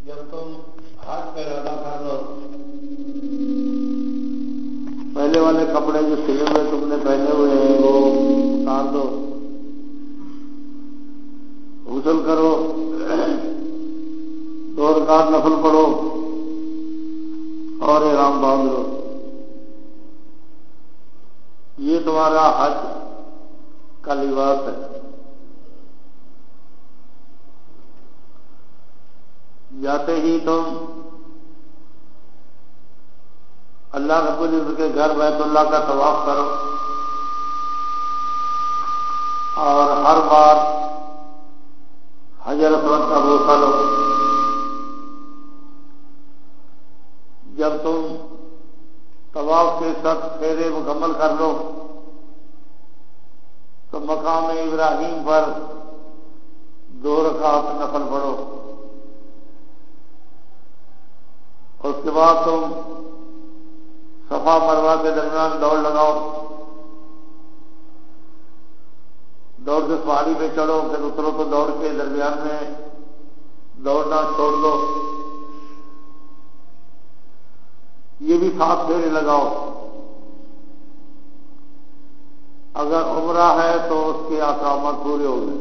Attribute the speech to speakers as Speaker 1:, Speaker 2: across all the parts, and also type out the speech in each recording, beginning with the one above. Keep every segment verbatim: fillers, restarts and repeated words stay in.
Speaker 1: جب تم ہاتھ پہ ارادہ کر لو، پہلے والے کپڑے جو سلے ہوئے تم نے پہنے ہوئے ہیں وہ اتار دو، غسل کرو، دو رکعت نفل پڑھو اور احرام باندھ لو. یہ تمہارا حج کا لباس ہے. جاتے ہی تم اللہ رب العزت کے گھر بیت اللہ کا طواف کرو اور ہر بار حجر اسود کا بوسہ لو. جب تم طواف کے سب پھیرے مکمل کر لو تو مقام ابراہیم پر دو رکعت نفل پڑھو. اس کے بعد تم صفا مروہ کے درمیان دوڑ لگاؤ، دوڑ کے پہاڑی پہ چڑھو، پھر اترو تو دوڑ کے درمیان میں دوڑنا چھوڑ دو. یہ بھی سات پھیرے لگاؤ. اگر عمرہ ہے تو اس کے احکامات پورے ہو گئے.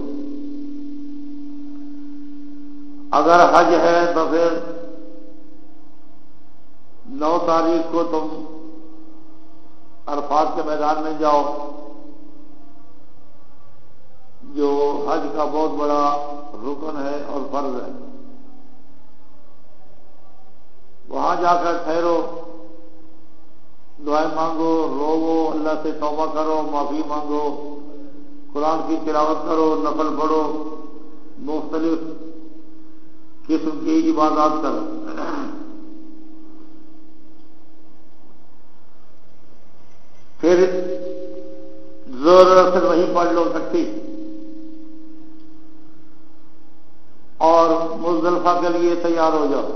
Speaker 1: اگر حج ہے تو پھر نو تاریخ کو تم عرفات کے میدان میں جاؤ، جو حج کا بہت بڑا رکن ہے اور فرض ہے. وہاں جا کر ٹھہرو، دعائیں مانگو، روو، اللہ سے توبہ کرو، معافی مانگو، قرآن کی تلاوت کرو، نفل پڑھو، مختلف قسم کی عبادات کرو. پھر زور سے وہیں پڑھ لو سکتی اور مزدلفہ کے لیے تیار ہو جاؤ.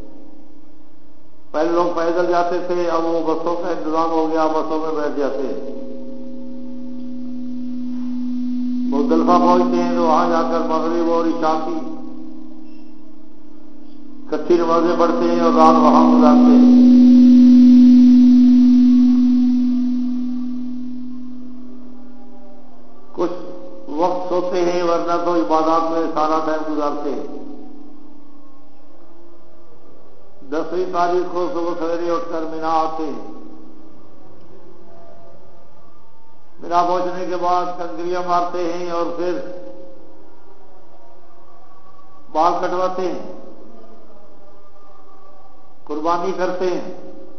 Speaker 1: پہلے لوگ پیدل جاتے تھے، اب وہ بسوں کا انتظام ہو گیا، بسوں میں بیٹھ جاتے ہیں. مزدلفہ پہنچتے ہیں تو وہاں جا کر مغرب اور عشاء کی کچھی نمازیں پڑھتے ہیں اور رات وہاں گزارتے ہیں. کچھ وقت سوتے ہیں، ورنہ تو عبادات میں سارا ٹائم گزارتے ہیں. دسویں تاریخ کو صبح سویرے اٹھ کر مینا آتے ہیں. مینا پہنچنے کے بعد کنکریاں مارتے ہیں اور پھر بال کٹواتے ہیں، قربانی کرتے ہیں.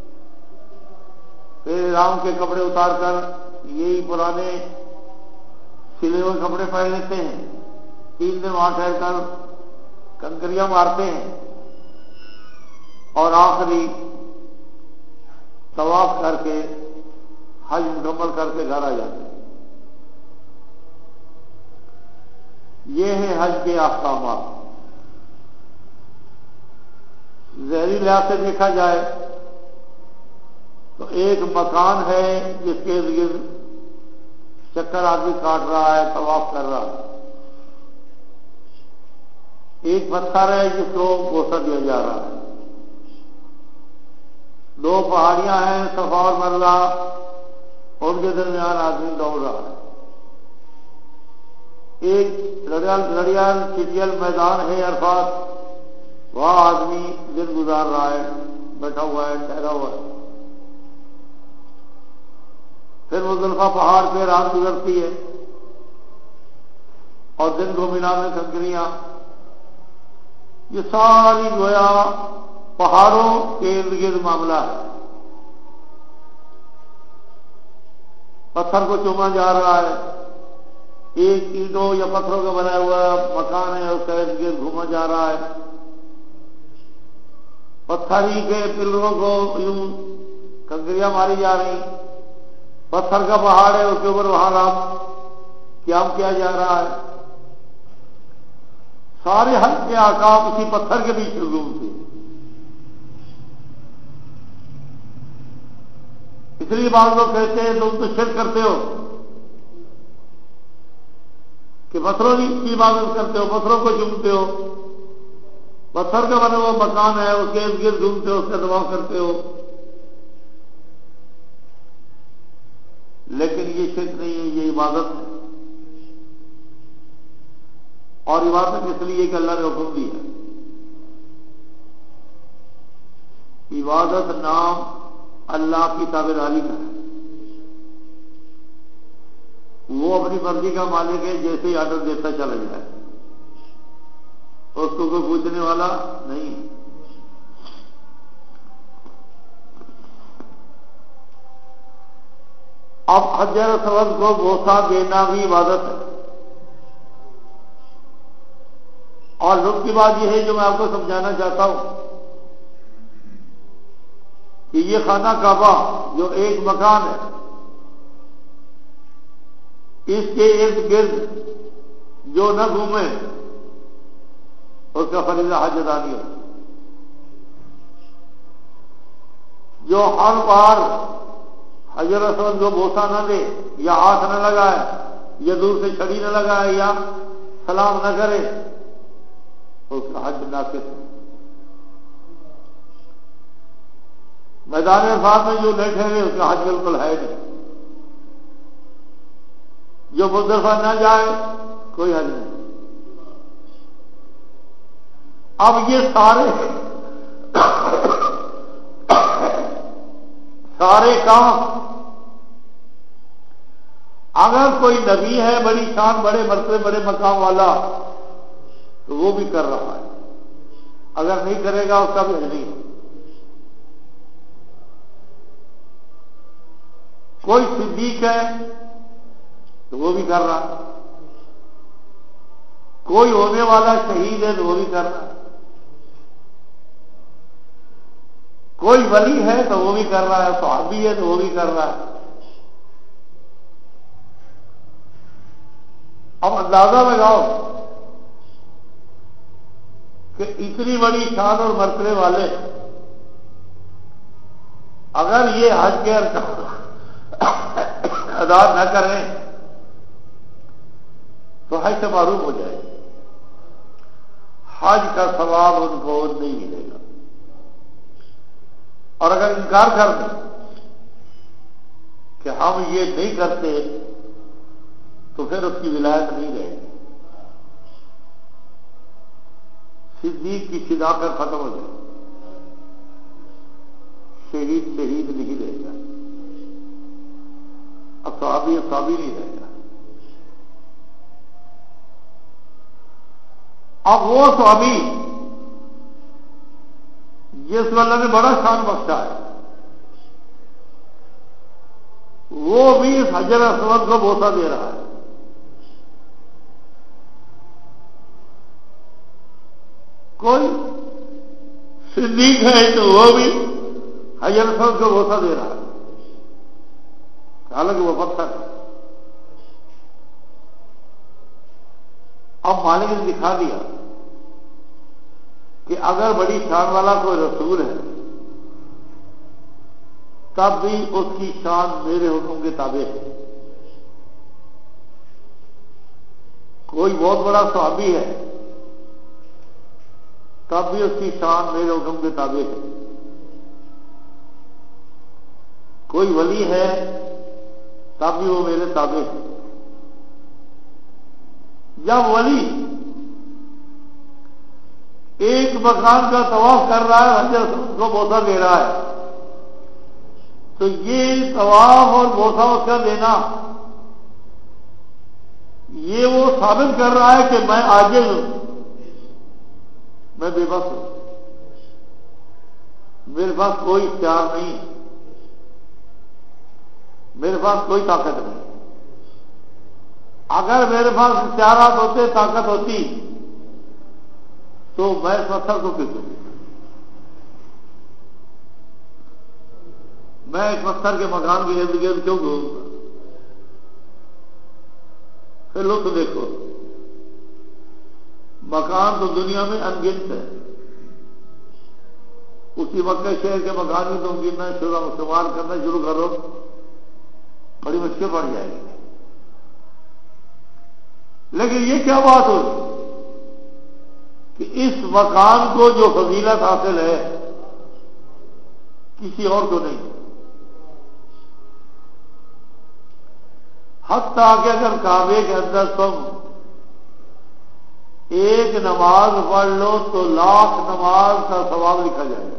Speaker 1: پھر احرام کے کپڑے اتار کر یہی پرانے سلے ہوئے کپڑے پہن لیتے ہیں. تین دن وہاں ٹھہر کر کنکریاں مارتے ہیں اور آخری طواف کر کے حج مکمل کر کے گھر آ جاتے ہیں. یہ ہے حج کے احکامات. ظاہری لحاظ سے دیکھا جائے تو ایک مکان ہے جس کے ارد چکر آدمی کاٹ رہا ہے، طواف کر رہا ہے. ایک پتھر ہے جس کو بوسہ دیا جا رہا ہے. دو پہاڑیاں ہیں صفا اور مروہ، ان کے درمیان آدمی دوڑ رہا ہے. ایک لڑیال چٹیل میدان ہے عرفات، وہاں آدمی دن گزار رہا ہے، بیٹھا ہوا ہے، ٹھہرا ہوا ہے. پھر مزدلفہ پہاڑ پہ رات گزرتی ہے اور دن کو مینا میں کنکریاں. یہ ساری گویا پہاڑوں کے ارد گرد معاملہ ہے. پتھر کو چوما جا رہا ہے. ایک اینٹوں یا پتھروں کا بنا ہوا مکان ہے، اس کا ارد گرد گھوما جا رہا ہے. پتھر ہی کے پلروں کو یوں کنکریاں ماری جا رہی. پتھر کا پہاڑ ہے، اس کے اوپر وہاں رات قیام کیا جا رہا ہے. سارے حج کے احکام اسی پتھر کے بیچ میں تھے. اس لیے بعض لوگ کہتے ہیں تم تو شرک کرتے ہو کہ پتھروں کی عبادت کرتے ہو، پتھروں کو چومتے ہو. پتھر کا بنا ہوا مکان ہے، اس کے ارد گرد گھومتے ہو، اس کا طواف کرتے ہو، لیکن یہ شرک نہیں ہے، یہ عبادت ہے۔ اور عبادت اس لیے کہ اللہ نے حکم دی ہے۔ عبادت نام اللہ کی تابعداری کا ہے، وہ اپنی مرضی کا مالک ہے، جیسے ہی آرڈر دیتا چلا جائے، اس کو کوئی پوچھنے والا نہیں۔ اب حجر اسود کو بوسہ دینا بھی عبادت ہے۔ اور لطف کی بات یہ ہے جو میں آپ کو سمجھانا چاہتا ہوں کہ یہ خانہ کعبہ جو ایک مکان ہے، اس کے ارد گرد جو نہ گھومے اس کا فریضہ حج ادا نہیں ہوتا۔ جو ہر بار حجر اسود کو بوسہ نہ دے، یا ہاتھ نہ لگائے، یا دور سے چھڑی نہ لگائے، یا سلام نہ کرے، اس کا حج ناقص ہے۔ میدان عرفات میں جو نہیں ٹھہرے اس کا حج بالکل ہے نہیں۔ جو مزدلفہ نہ جائے کوئی حج نہیں۔ اب یہ سارے سارے کام اگر کوئی نبی ہے بڑی شان، بڑے مرتبے، بڑے مقام والا، تو وہ بھی کر رہا ہے، اگر نہیں کرے گا اس کا بھی حج نہیں ہے۔ کوئی صدیق ہے تو وہ بھی کر رہا ہے، کوئی ہونے والا شہید ہے تو وہ بھی کر رہا ہے، کوئی ولی ہے تو وہ بھی کر رہا ہے، صحابی ہے تو وہ بھی کر رہا ہے۔ اب اندازہ لگاؤ کہ اتنی بڑی شان اور مرتبے والے اگر یہ حج کے ادا نہ کریں تو حج سے معروف ہو جائے، حج کا ثواب ان کو نہیں ملے گا۔ اور اگر انکار کر دیں کہ ہم یہ نہیں کرتے تو پھر اس کی ولایت نہیں رہے گی، صدیق کی صداقت ختم ہو جائے، شہید شہید نہیں رہے گا، اب صحابی اب صحابی نہیں رہے گا۔ اب وہ صحابی جس کو اللہ نے بڑا شان بخشا ہے، وہ بھی اس حجر اسود کو بوسہ دے رہا ہے۔ کوئی صدیق ہے تو وہ بھی حجر اسود کو بوسہ دے رہا ہے، حالانکہ وہ پتھر ہے۔ اب مالک نے دکھا دیا کہ اگر بڑی شان والا کوئی رسول ہے تب بھی اس کی شان میرے حکم کے تابع ہے، کوئی بہت بڑا صحابی ہے تب بھی اس کی شان میرے حکم کے تابع ہے، کوئی ولی ہے تب بھی وہ میرے تابع ہے۔ جب ولی ایک مکان کا طواف کر رہا ہے، حجر اسود کو بوسہ دے رہا ہے، تو یہ طواف اور بوسہ اس کا دینا یہ وہ ثابت کر رہا ہے کہ میں عاجز ہوں، میں بے بس ہوں، میرے پاس کوئی اختیار نہیں، میرے پاس کوئی طاقت نہیں۔ اگر میرے پاس اختیارات ہوتے، طاقت ہوتی تو میں اس پتھر کو کیوں دوں، میں اس پتھر کے مکان کے ارد گرد کیوں گھوموں؟ پھر لطف دیکھو، مکان تو دنیا میں ان گنت ہے، اسی مکہ شہر کے مکان میں تم گننا شروع استعمال کرنا شروع کرو، بڑی مشکل پڑ جائے گی۔ لیکن یہ کیا بات ہوئی کہ اس مکان کو جو فضیلت حاصل ہے کسی اور کو نہیں. حتیٰ کہ اگر کعبے کے اندر تم ایک نماز پڑھ لو تو لاکھ نماز کا ثواب لکھا جائے گا.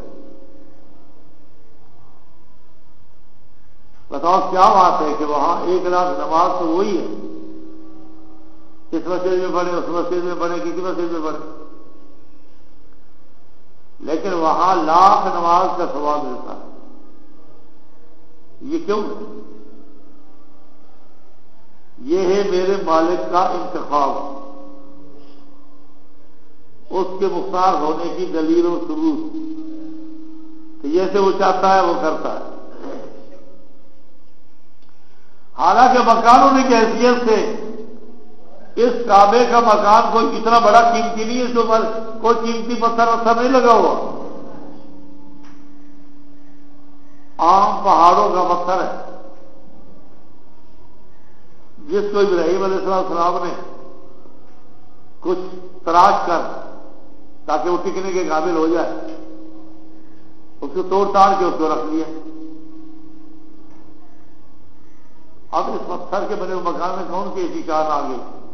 Speaker 1: بتاؤ کیا بات ہے کہ وہاں ایک لاکھ نماز تو وہی ہے، اس مسجد میں پڑھے اس مسجد میں پڑھے کسی مسجد میں پڑھے، لیکن وہاں لاکھ نماز کا ثواب ملتا ہے. یہ کیوں ہے؟ یہ ہے میرے مالک کا انتخاب، اس کے مختار ہونے کی دلیل و ثبوت کہ جیسے وہ چاہتا ہے وہ کرتا ہے. حالانکہ مکان ہونے کی حیثیت سے اس کعبے کا مکان کوئی اتنا بڑا قیمتی نہیں ہے، اس پر کوئی قیمتی پتھر وتھر نہیں لگا ہوا، عام پہاڑوں کا پتھر ہے جس کو ابراہیم علیہ السلام نے کچھ تراش کر تاکہ وہ ٹکنے کے قابل ہو جائے اس کو توڑ تاڑ کے اس کو رکھ لیا. اب اس پتھر کے بنے ہوئے مکان میں کون سی ایسی شان آ گئی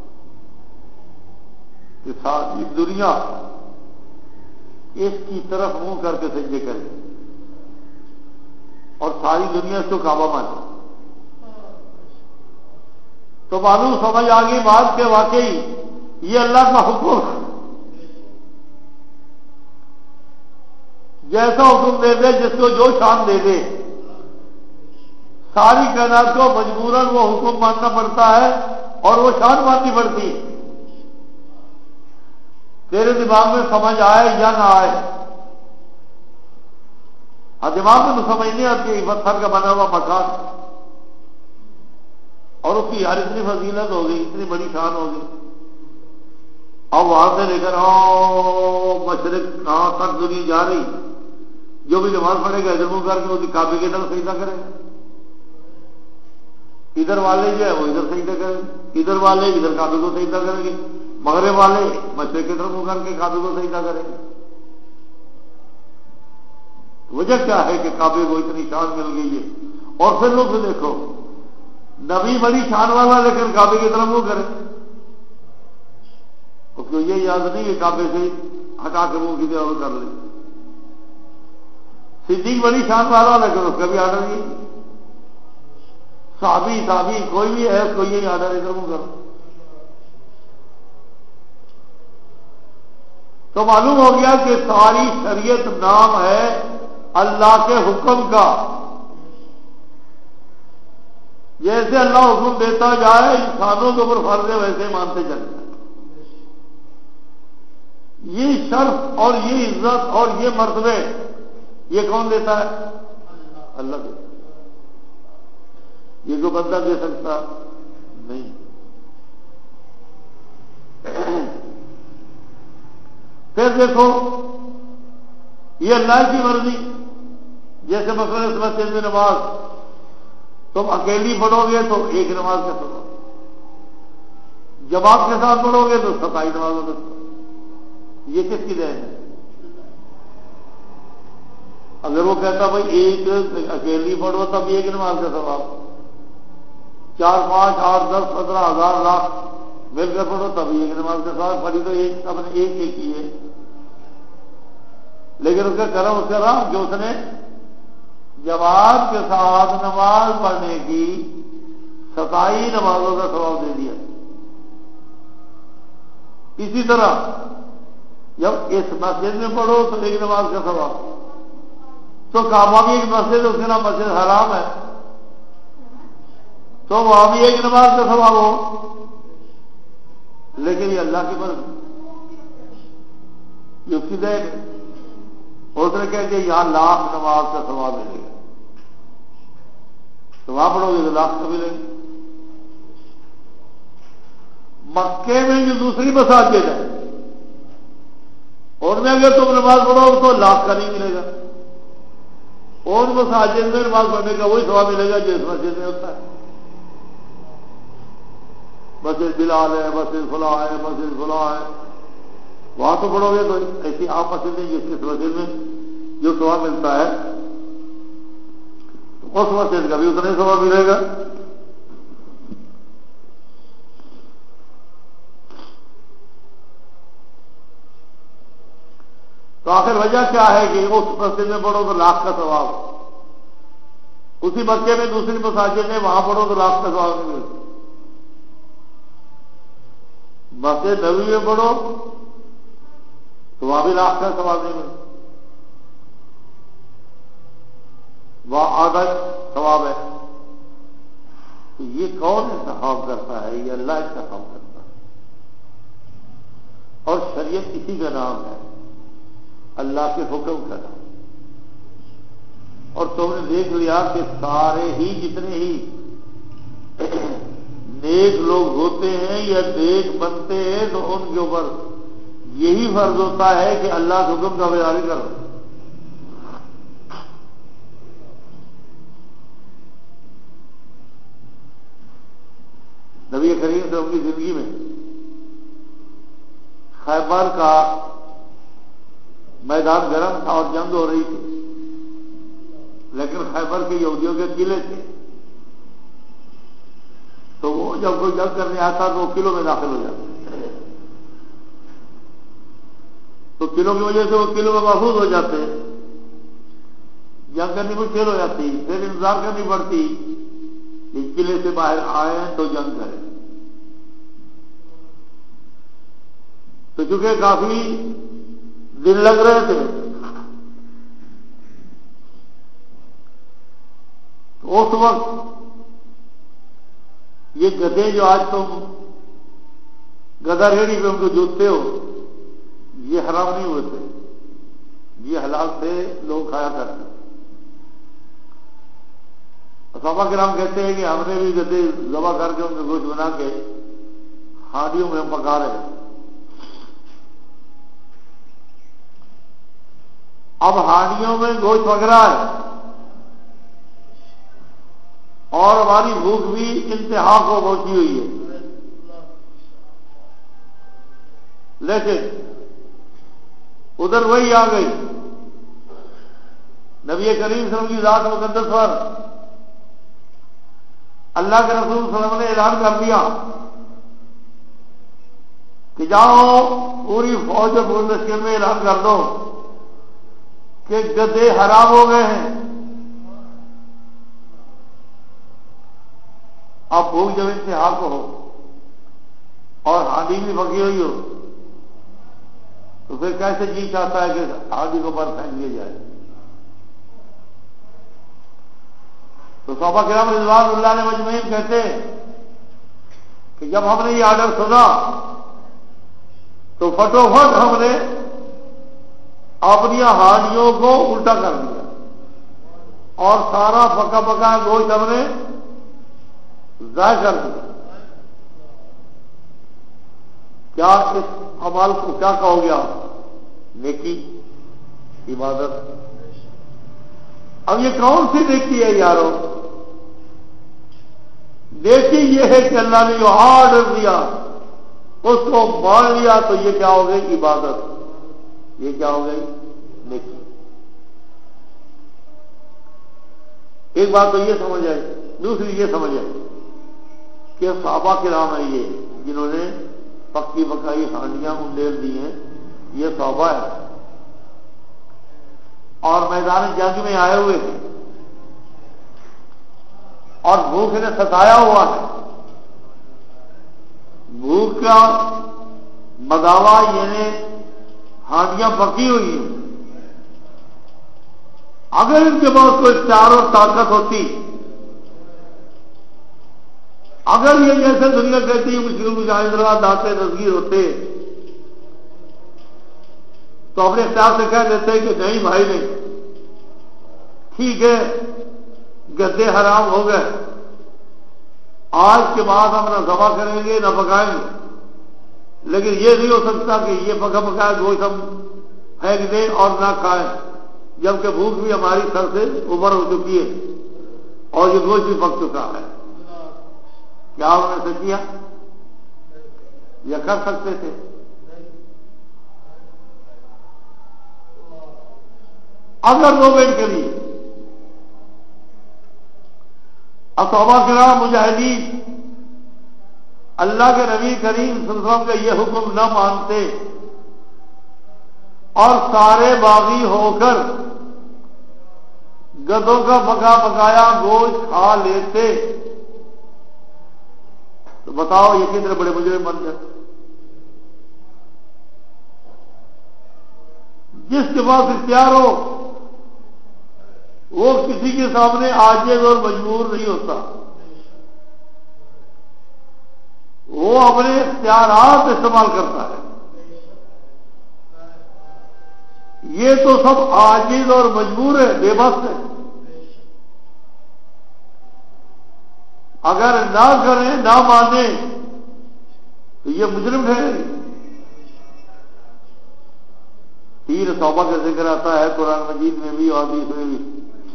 Speaker 1: کہ ساری دنیا اس کی طرف منہ کر کے سجدے کرے اور ساری دنیا اس کو کعبہ مانے. تو معلوم سمجھ آ گئی بات کہ واقعی یہ اللہ کا حکم ہے. جیسا حکم دے دے جس کو جو شان دے دے، ساری کائنات کو مجبوراً وہ حکم ماننا پڑتا ہے اور وہ شان ماننی پڑتی ہے. تیرے دماغ میں سمجھ آئے یا نہ آئے، اور دماغ میں تو سمجھ نہیں آتی پتھر کا بنا ہوا مکان اور اس کی یار اتنی فضیلت ہو گئی، اتنی بڑی شان ہو گئی. اب وہاں سے لے کر آؤ مشرق کہاں تک دنیا جا رہی، جو بھی نماز پڑھے گا ادھر منہ کر کے وہ کعبے کی طرف سجدہ کرے گا. ادھر والے جو ہے وہ ادھر سجدہ کریں گے، ادھر والے ادھر کعبے کو سجدہ کریں گے، مغرب والے مشرق کی طرف منہ کر کے کعبے کو سجدہ کریں گے. وجہ کیا ہے کہ کعبے کو اتنی شان مل گئی ہے. اور پھر لوگ دیکھو نبی بڑی شان والا لیکن کعبے کی طرف منہ کرے، اس کو یہ یاد نہیں کہ کعبے سے ہٹا کے منہ کی طرف کر لے. صدیق بڑی شان والا لیکن اس کا بھی آڈر نہیں. صحابی صحابی کوئی بھی ہے اس کو یہ آڈر ادھر منہ کرو. تو معلوم ہو گیا کہ ساری شریعت نام ہے اللہ کے حکم کا. جیسے اللہ حکم دیتا جائے انسانوں کے اوپر فرض ہے ویسے مانتے چلے. یہ شرف اور یہ عزت اور یہ مرتبے یہ کون دیتا ہے؟ اللہ دیتا. یہ جو بندہ دے سکتا نہیں. پھر دیکھو یہ اللہ کی مرضی. جیسے مثلا اس مسجد میں نماز تم اکیلی پڑھو گے تو ایک نماز کا سبب، جماعت کے ساتھ پڑھو گے تو ستائی نمازوں کا. یہ کس کی دین ہے؟ اگر وہ کہتا بھائی ایک اکیلی پڑھو تب ایک نماز کا ثواب، چار پانچ آٹھ دس پندرہ ہزار لاکھ مل کر پڑھو تب ایک نماز کا ثواب. پڑھی تو ایک سب نے ایک ایک کی ہے، لیکن اس کا کرم اس کا رہا کہ اس نے جماعت کے ساتھ نماز پڑھنے کی ستائی نمازوں کا ثواب دے دیا. اسی طرح جب اس مسجد میں پڑھو تو ایک نماز کا ثواب. تو کعبہ بھی ایک مسجد ہے، اس کے نام مسجد حرام ہے، تو وہاں بھی ایک نماز کا ثواب ہو. لیکن یہ اللہ کی مرضی، یہ اس کی دین ہے. اس نے کہہ کہ یہاں لاکھ نماز کا ثواب ملے گا، تو وہاں پڑھو گے تو لاکھ کا ملے گا. مکے میں جو دوسری مساجد ہے اور میں اگر تم نماز پڑھو تو لاکھ کا نہیں ملے گا. اور مساجد میں نماز پڑھنے کا وہی ثواب ملے گا جو اس مسجد میں ہوتا ہے. مسجد بلال ہے، مسجد فلاں ہے، مسجد فلاں ہے. وہاں تو پڑھو گے تو ایسی آپ مسجد نہیں جس کس مسجد میں جو ثواب ملتا ہے اس مسجد کا بھی اتنا ہی ثواب ملے گا. تو آخر وجہ کیا ہے کہ اس مسجد میں پڑھو تو لاکھ کا ثواب, اسی مکے میں دوسری مساجد میں وہاں پڑھو تو لاکھ کا ثواب نہیں ملتا. مسجد نبوی میں پڑھو تو وہاں بھی لاکھ کا ثواب نہیں ملتا, وہاں آدھا ثواب ہے. تو یہ کون انتخاب کرتا ہے؟ یہ اللہ انتخاب کرتا ہے, اور شریعت اسی کا نام ہے, اللہ کے حکم کا نام. اور تم نے دیکھ لیا کہ سارے ہی جتنے ہی نیک لوگ ہوتے ہیں یا نیک بنتے ہیں تو ان کے اوپر یہی فرض ہوتا ہے کہ اللہ کے حکم کا بیان کرو. نبی کریم سے ان کی زندگی میں خیبر کا میدان گرم تھا اور جنگ ہو رہی تھی, لیکن خیبر کے یہودیوں کے قلعے تھے, تو وہ جب کوئی جنگ کرنے آتا تو وہ قلعوں میں داخل ہو جاتے, تو قلعوں کی وجہ سے وہ قلعوں میں محفوظ ہو جاتے, جنگ کرنی مشکل ہو جاتی, پھر انتظار کرنی پڑتی کہ قلعے سے باہر آئے تو جنگ کریں. تو چونکہ کافی دن لگ رہے تھے تو اس وقت یہ گدھے جو آج تم گدھا ریڑھی پہ ان کو جوتتے ہو یہ حرام نہیں ہوئے تھے, یہ حلال سے لوگ کھایا کرتے. صحابہ کرام کہتے ہیں کہ ہم نے بھی گدھے ذبح کر کے ان کا گوشت بنا کے ہانڈیوں میں پکا رہے ہیں. اب ہانڈیوں میں گوشت پک رہا ہے اور ہماری بھوک بھی انتہا کو پہنچی ہوئی ہے, لیکن ادھر وہی آ گئی نبی کریم صلی اللہ علیہ وسلم کی ذات مقدس پر اللہ کے رسول صلی اللہ علیہ وسلم نے اعلان کر دیا کہ جاؤ پوری فوج اور پوری لشکر میں اعلان کر دو کہ گدھے حرام ہو گئے ہیں. اب بھوک جب انتہا کو ہو اور ہانڈی بھی پکی ہوئی ہو تو پھر کیسے جی چاہتا ہے کہ ہانڈی کو پر پھینک دیا جائے. تو صحابہ کرام رضوان اللہ علیہ مجمعین کہتے ہیں کہ جب ہم نے یہ آرڈر سنا تو فٹوفٹ ہم نے اپنی ہانڈیوں کو الٹا کر دیا اور سارا پکا پکا گوشت ہم نے ضائع کر دیا. کیا اس عمل کو کیا کہو گیا؟ نیکی, عبادت. اب یہ کون سی نیکی ہے یارو؟ نیکی یہ ہے کہ اللہ نے جو آرڈر دیا اس کو مان لیا, تو یہ کیا ہو گئی؟ عبادت. یہ کیا ہو گئی؟ نیکی. ایک بات تو یہ سمجھ آئی, دوسری یہ سمجھ آئی کہ صحابہ کرام ہے یہ جنہوں نے پکی پکائی ہانڈیاں انڈیل دی ہیں, یہ صحابہ ہے اور میدان جنگ میں آئے ہوئے ہیں اور بھوک نے ستایا ہوا ہے. بھوک کا مداوا یعنی ہانڈیاں پکی ہوئی ہیں. اگر ان کے پاس کوئی اختیار اور طاقت ہوتی, اگر یہ جیسے دنیا کہتی ہے مشکل مجاہدین داتے نذیر ہوتے تو اپنے اختیار سے کہہ دیتے کہ نہیں بھائی نہیں, ٹھیک ہے گدے حرام ہو گئے, آج کے بعد ہم نہ ذبح کریں گے نہ پکائیں گے, لیکن یہ نہیں ہو سکتا کہ یہ پکا پکایا گوشت ہم پھینک دیں اور نہ کھائیں, جبکہ بھوک بھی ہماری سر سے اوپر ہو چکی ہے اور یہ گوشت بھی پک چکا ہے. کیا انہوں نے سے کیا؟ یہ کر سکتے تھے؟ اگر دو منٹ کے لیے اب صحابہ کرام مجاہدین اللہ کے نبی کریم صلی اللہ علیہ وسلم کا یہ حکم نہ مانتے اور سارے باغی ہو کر گدوں کا پکا پکایا گوشت کھا لیتے تو بتاؤ یہ کتنے بڑے مجرم بن جائے. جس کے پاس اختیار ہو وہ کسی کے سامنے عاجز اور مجبور نہیں ہوتا، وہ اپنے اختیارات استعمال کرتا ہے. یہ تو سب عاجز اور مجبور ہے، بے بس ہے. اگر نہ کریں نہ مانیں تو یہ مجرم ٹھہرے. تین توبہ کا ذکر آتا ہے قرآن مجید میں بھی اور حدیث میں بھی.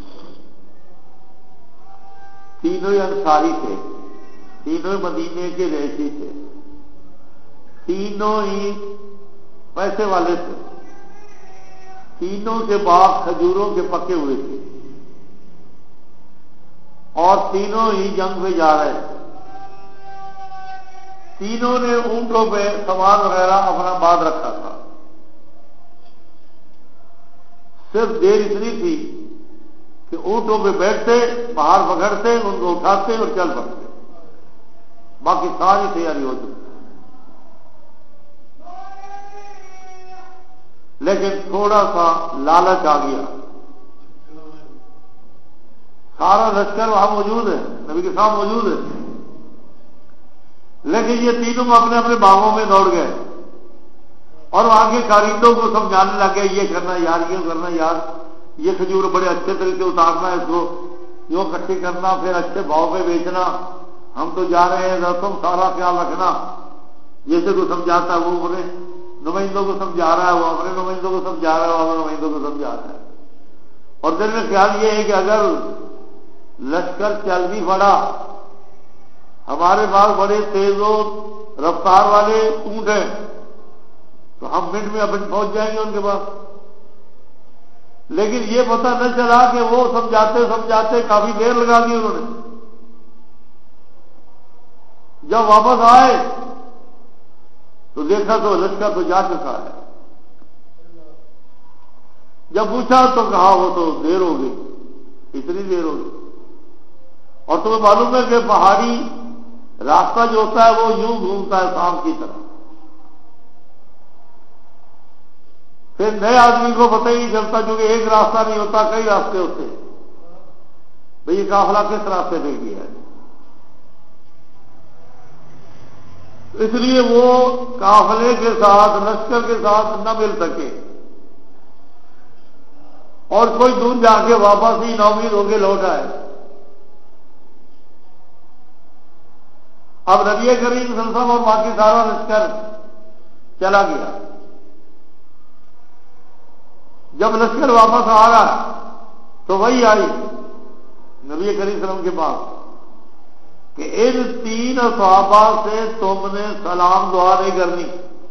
Speaker 1: تینوں ہی انصاری تھے، تینوں مدینے کے رہائشی تھے، تینوں ہی پیسے والے تھے، تینوں کے باغ کھجوروں کے پکے ہوئے تھے اور تینوں ہی جنگ میں جا رہے تھے. تینوں نے اونٹوں پہ سامان وغیرہ اپنا باندھ رکھا تھا. صرف دیر اتنی تھی کہ اونٹوں پہ بیٹھتے، باہر پکڑتے، ان کو اٹھاتے اور چل پڑتے. باقی ساری تیاری ہو چکی. لیکن تھوڑا سا لالچ آ گیا. سارا لشکر وہاں موجود ہے، نبی کے ساتھ موجود ہے، لیکن یہ تینوں اپنے اپنے باغوں میں دوڑ گئے اور وہاں کے کارندوں کو سمجھانے لگے یہ کرنا یار، یہ کرنا یار، یہ کھجور بڑے اچھے طریقے اتارنا ہے، اس کو یوں اکٹھی کرنا، پھر اچھے بھاؤ پہ بیچنا. ہم تو جا رہے ہیں، تم سارا خیال رکھنا. جیسے کو سمجھاتا ہے وہ اپنے نمائندوں کو سمجھا رہا ہے، وہ اپنے نمائندوں کو سمجھا رہا ہے، وہ اپنے نمائندوں کو سمجھا رہا ہے. اور دل میں خیال یہ ہے کہ اگر لشکر چل بھی پڑا، ہمارے پاس بڑے تیز و رفتار والے اونٹ ہیں، تو ہم منٹ میں اپن پہنچ جائیں گے ان کے پاس. لیکن یہ پتہ نہ چلا کہ وہ سمجھاتے سمجھاتے کافی دیر لگا دی انہوں نے. جب واپس آئے تو دیکھا تو لشکر تو جا چکا ہے. جب پوچھا تو کہا وہ تو دیر ہو گئی، اتنی دیر ہو گئی. اور تمہیں معلوم ہے کہ پہاڑی راستہ جو ہوتا ہے وہ یوں گھومتا ہے شام کی طرح. پھر نئے آدمی کو پتہ ہی نہیں چلتا کیونکہ ایک راستہ نہیں ہوتا، کئی راستے ہوتے. بھئی یہ قافلہ کس راستے پہ گیا ہے؟ اس لیے وہ قافلے کے ساتھ، لشکر کے ساتھ نہ مل سکے اور کوئی دور جا کے واپس ہی ناامید ہو کے لوٹ آئے. اب نبی کریم صلی اللہ علیہ وسلم اور باقی سارا لشکر چلا گیا. جب لشکر واپس آ رہا تو وہی آئی نبی کریم صلی اللہ علیہ وسلم کے پاس کہ ان تین صحابہ سے تم نے سلام دعا نہیں کرنی،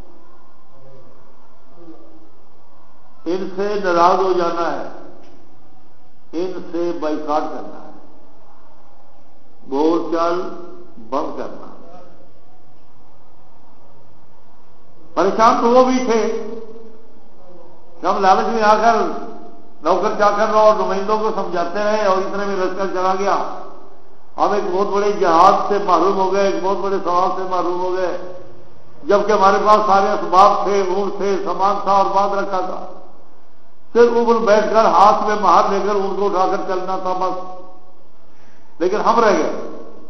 Speaker 1: ان سے ناراض ہو جانا ہے، ان سے بائیکاٹ کرنا ہے، بول چال بند کرنا. پریشان تو وہ بھی تھے کہ ہم لالچ میں آ کر نوکر چاکر رہو اور نمائندوں کو سمجھاتے رہے اور اتنے میں لشکر چلا گیا. ہم ایک بہت بڑے جہاز سے محروم ہو گئے، ایک بہت بڑے ثواب سے محروم ہو گئے، جبکہ ہمارے پاس سارے اسباب تھے، اونٹ تھے، سامان تھا اور باندھ رکھا تھا. صرف اوپر بیٹھ کر ہاتھ میں مہار لے کر اونٹ کو اٹھا کر چلنا تھا بس. لیکن ہم رہ گئے.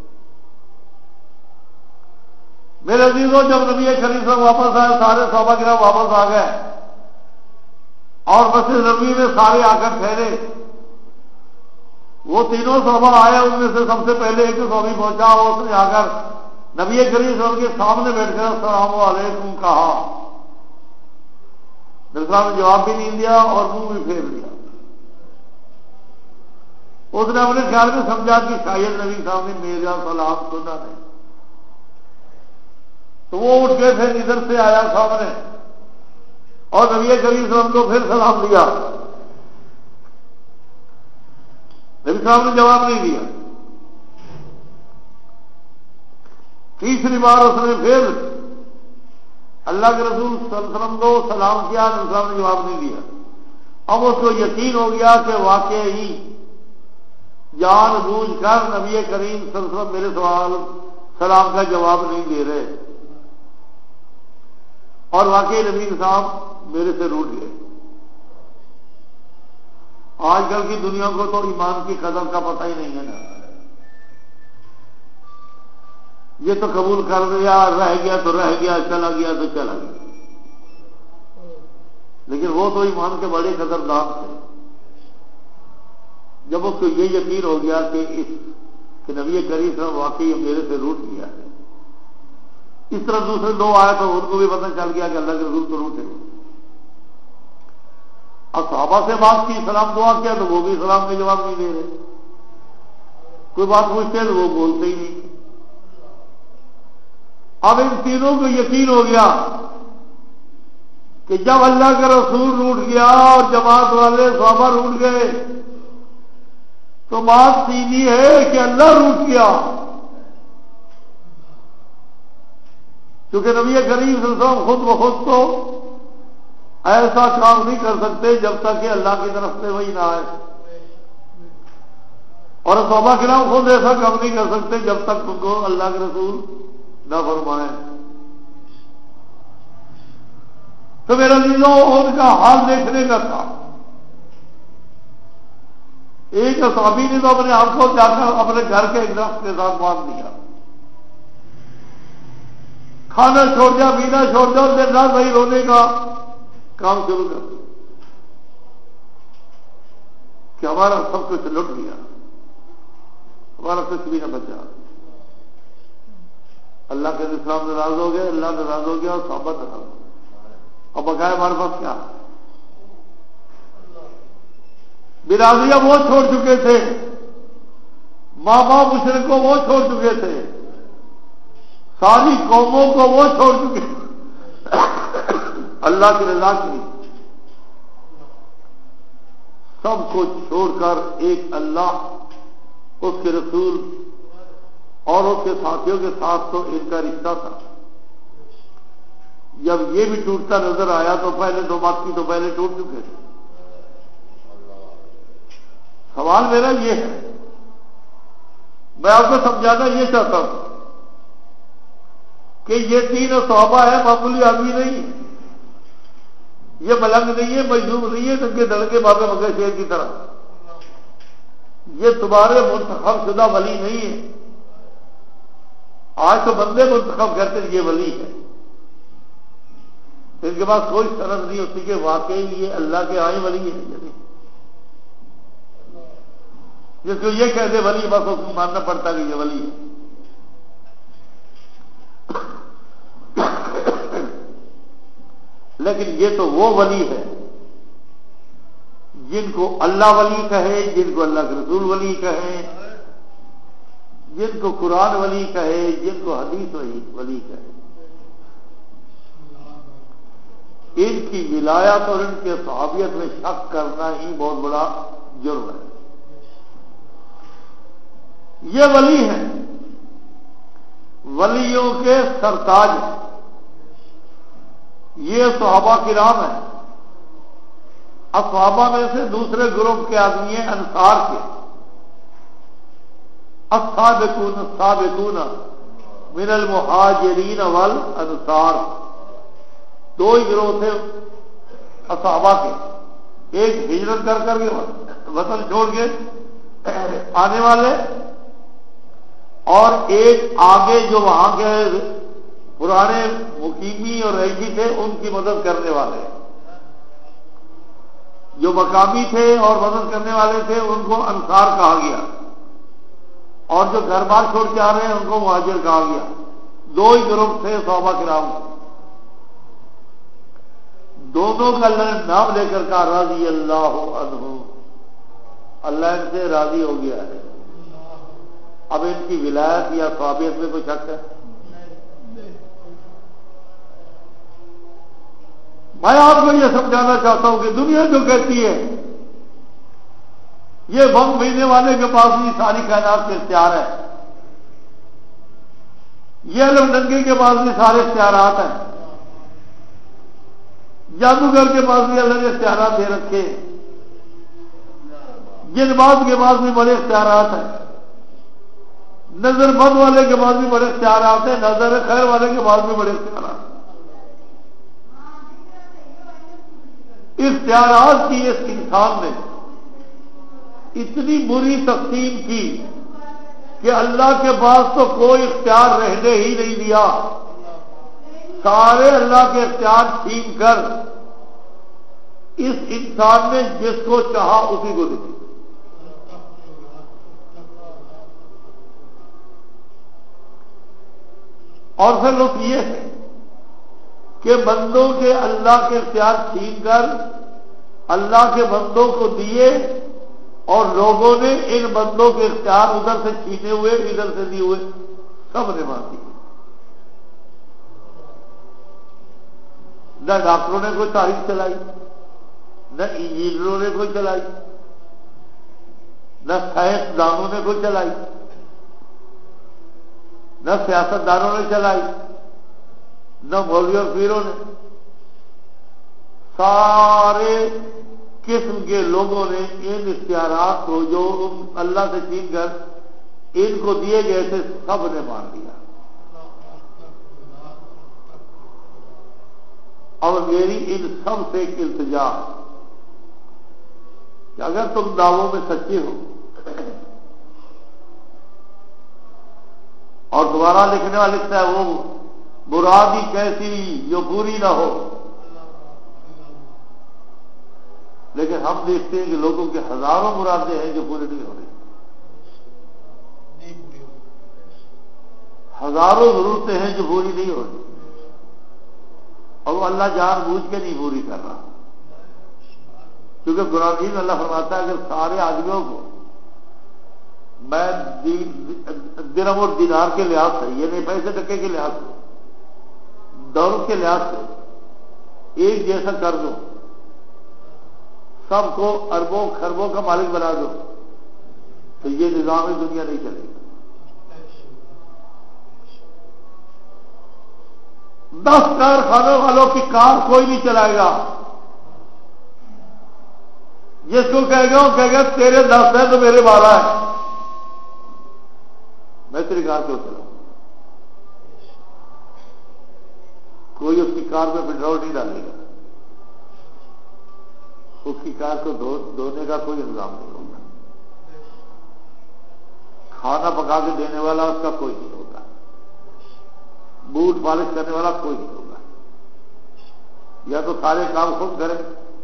Speaker 1: میرے عزیزوں، جب نبی کریم صاحب واپس آئے، سارے صحابہ کرام واپس آ گئے اور مسجد نبوی میں سارے آ کر ٹھہرے. وہ تینوں صحابہ آئے، ان میں سے سب سے پہلے ایک صحابی پہنچا اور اس نے آ کر نبی کریم صلی اللہ علیہ وسلم کے سامنے بیٹھ کر السلام علیکم کہا. نبی صاحب نے جواب بھی نہیں دیا اور منہ بھی پھیر دیا. اس نے اپنے خیال میں سمجھا کہ شاید نبی صاحب نے میرا سلام سنا نہیں. تو وہ اٹھ کے پھر ادھر سے آیا سامنے اور نبی کریم صلی اللہ علیہ وسلم کو پھر سلام دیا. نبی صاحب نے جواب نہیں دیا. تیسری بار اس نے پھر اللہ کے رسول صلی اللہ علیہ وسلم کو سلام کیا, نبی صاحب نے جواب نہیں دیا. اب اس کو یقین ہو گیا کہ واقعی جان بوجھ کر نبی کریم صلی اللہ علیہ وسلم میرے سوال سلام کا جواب نہیں دے رہے, اور واقعی نبی صاحب میرے سے روٹ گئے. آج کل کی دنیا کو تو ایمان کی قدر کا پتہ ہی نہیں ہے نا. یہ تو قبول کر دیا, رہ گیا تو رہ گیا, چلا گیا تو چلا گیا. لیکن وہ تو ایمان کے بڑے قدردان تھے. جب اس کو یہ یقین ہو گیا کہ اس کہ نبی کریم صاحب واقعی میرے سے روٹ گیا ہے, اس طرح دوسرے دو آئے تو ان کو بھی پتہ چل گیا کہ اللہ کے رسول تو روٹے. اب صحابہ سے بات کی, سلام دعا کیا تو وہ بھی سلام کے جواب نہیں دے رہے. کوئی بات پوچھتے تو وہ بولتے ہی نہیں. اب ان تینوں کو یقین ہو گیا کہ جب اللہ کا رسول روٹ گیا اور جماعت والے صحابہ روٹ گئے تو بات سیدھی ہے کہ اللہ روٹ گیا. کیونکہ نبی کریم صلی اللہ علیہ وسلم خود بخود تو ایسا کام نہیں کر سکتے جب تک کہ اللہ کی طرف سے وہی نہ آئے, اور صحابہ کرام خود ایسا کام نہیں کر سکتے جب تک ان کو اللہ کے رسول نہ فرمائے. تو میرا عزیزوں ان کا حال دیکھنے کا تھا. ایک صحابی نے تو اپنے آپ کو جا کر اپنے گھر کے ایک درخت کے ساتھ باندھ دیا, کھانا چھوڑ دیا, پینا چھوڑ دیا, اور دن رات وہی رونے کا کام شروع کر دیا کہ ہمارا سب کچھ لٹ گیا, ہمارا کچھ بھی نہ بچا. اللہ کے اسلام ناراض ہو گئے, اللہ ناراض ہو گیا, اور صحابہ ناراض ہو گئے. اور بقایا ہمارے پاس کیا برادریاں وہ چھوڑ چکے تھے, ماں باپ مشرق کو وہ چھوڑ چکے تھے, ساری قوموں کو وہ چھوڑ چکے تھے اللہ کی رضا کے لیے. سب کو چھوڑ کر ایک اللہ, اس کے رسول اور اس کے ساتھیوں کے ساتھ تو ان کا رشتہ تھا. جب یہ بھی ٹوٹتا نظر آیا تو پہلے دو بات کی تو پہلے ٹوٹ چکے تھے. سوال میرا یہ ہے, میں آپ کو سمجھانا یہ چاہتا ہوں کہ یہ تین صحابہ ہے, معمولی آدمی نہیں, یہ ملنگ نہیں ہے, مجذوب نہیں ہے, تم کے دل کے بابے مگر شیر کی طرح. یہ تمہارے منتخب شدہ ولی نہیں ہے. آج تو بندے منتخب کرتے یہ ولی ہے, ان کے پاس کوئی سند نہیں ہوتی کہ واقعی یہ اللہ کے آئے ولی ہے. جس کو یہ کہتے ولی, بس اس کو ماننا پڑتا کہ یہ ولی ہے. لیکن یہ تو وہ ولی ہے جن کو اللہ ولی کہے, جن کو اللہ کے رسول ولی کہے, جن کو قرآن ولی کہے, جن کو حدیث ولی کہے. ان کی ولایت اور ان کے صحابیت میں شک کرنا ہی بہت بڑا جرم ہے. یہ ولی ہیں, ولیوں کے سرتاج ہیں. یہ صحابہ کرام ہیں. اب صحابہ میں سے دوسرے گروپ کے آدمی ہیں انصار کے. السابقون السابقون من المہاجرین والانصار, دو ہی گروہ تھے صحابہ کے. ایک ہجرت کر کر کے وطن چھوڑ کے آنے والے, اور ایک آگے جو وہاں کے پرانے مقیمی اور رہائشی تھے ان کی مدد کرنے والے. جو مقامی تھے اور مدد کرنے والے تھے ان کو انصار کہا گیا, اور جو گھر بار چھوڑ کے آ رہے ہیں ان کو مہاجر کہا گیا. دو ہی گروپ تھے صحابہ کرام. دونوں کا اللہ نے نام لے کر کہا رضی اللہ عنہ, اللہ ان سے راضی ہو گیا ہے. اب ان کی ولایت یا صحابیت میں کوئی شک ہے؟ میں آپ کو یہ سمجھانا چاہتا ہوں کہ دنیا جو کہتی ہے یہ بم بھیجنے والے کے پاس بھی ساری کائنات کے اختیار ہے، یہ علم ڈنگی کے پاس بھی سارے اختیارات ہیں، جادوگر کے پاس بھی اللہ نے اختیارات دے رکھے، جن باز کے پاس بھی بڑے اختیارات ہیں، نظر بد والے کے پاس بھی بڑے اختیارات ہیں، نظر خیر والے کے پاس بھی بڑے اختیارات ہیں۔ اختیارات کی اس انسان نے اتنی بری تقسیم کی کہ اللہ کے پاس تو کوئی اختیار رہنے ہی نہیں دیا، سارے اللہ کے اختیار چھین کر اس انسان نے جس کو چاہا اسی کو دیا۔ اور پھر لطف یہ ہے کہ بندوں کے اللہ کے اختیار چھین کر اللہ کے بندوں کو دیے، اور لوگوں نے ان بندوں کے اختیار ادھر سے چھینے ہوئے ادھر سے دیے ہوئے سب نے مان دیے۔ نہ ڈاکٹروں نے کوئی تاریخ چلائی، نہ انجینئروں نے کوئی چلائی، نہ سائنس دانوں نے کوئی چلائی، نہ سیاست دانوں نے چلائی، نہ مولوی اور پیروں نے، سارے قسم کے لوگوں نے ان اختیارات کو جو اللہ سے چھین کر ان کو دیے گئے تھے سب نے مان لیا۔ اور میری ان سب سے ایک التجا کہ اگر تم دعووں میں سچے ہو اور دوبارہ لکھنے والا لکھتا ہے وہ مرادی کیسی جو پوری نہ ہو، لیکن ہم دیکھتے ہیں کہ لوگوں کے ہزاروں مرادیں ہیں جو پوری نہیں ہو رہی، ہزاروں ضرورتیں ہیں جو پوری نہیں ہو رہی، اور وہ اللہ جان بوجھ کے نہیں پوری کر رہا، کیونکہ قرآن میں اللہ فرماتا ہے اگر سارے آدمیوں کو میں درہم اور دینار کے لحاظ سے، یہ نہیں پیسے ٹکے کے لحاظ سے، دولت کے لحاظ سے ایک جیسا کر دو، سب کو اربوں خربوں کا مالک بنا دو، تو یہ نظام دنیا نہیں چلے گا۔ دس کارخانوں والوں کی کار کوئی نہیں چلائے گا، جس کو کہے گا وہ کہے گا تیرے دس ہے تو میرے بارہ ہے، میں تیری کار کیوں چلاؤں؟ کوئی اس کی کار میں پٹرول نہیں ڈالے گا، اس کی کار کو دھونے کا کوئی انتظام نہیں ہوگا، کھانا پکا کے دینے والا اس کا کوئی نہیں ہوگا، بوٹ پالش کرنے والا کوئی نہیں ہوگا، یا تو سارے کام خود کرے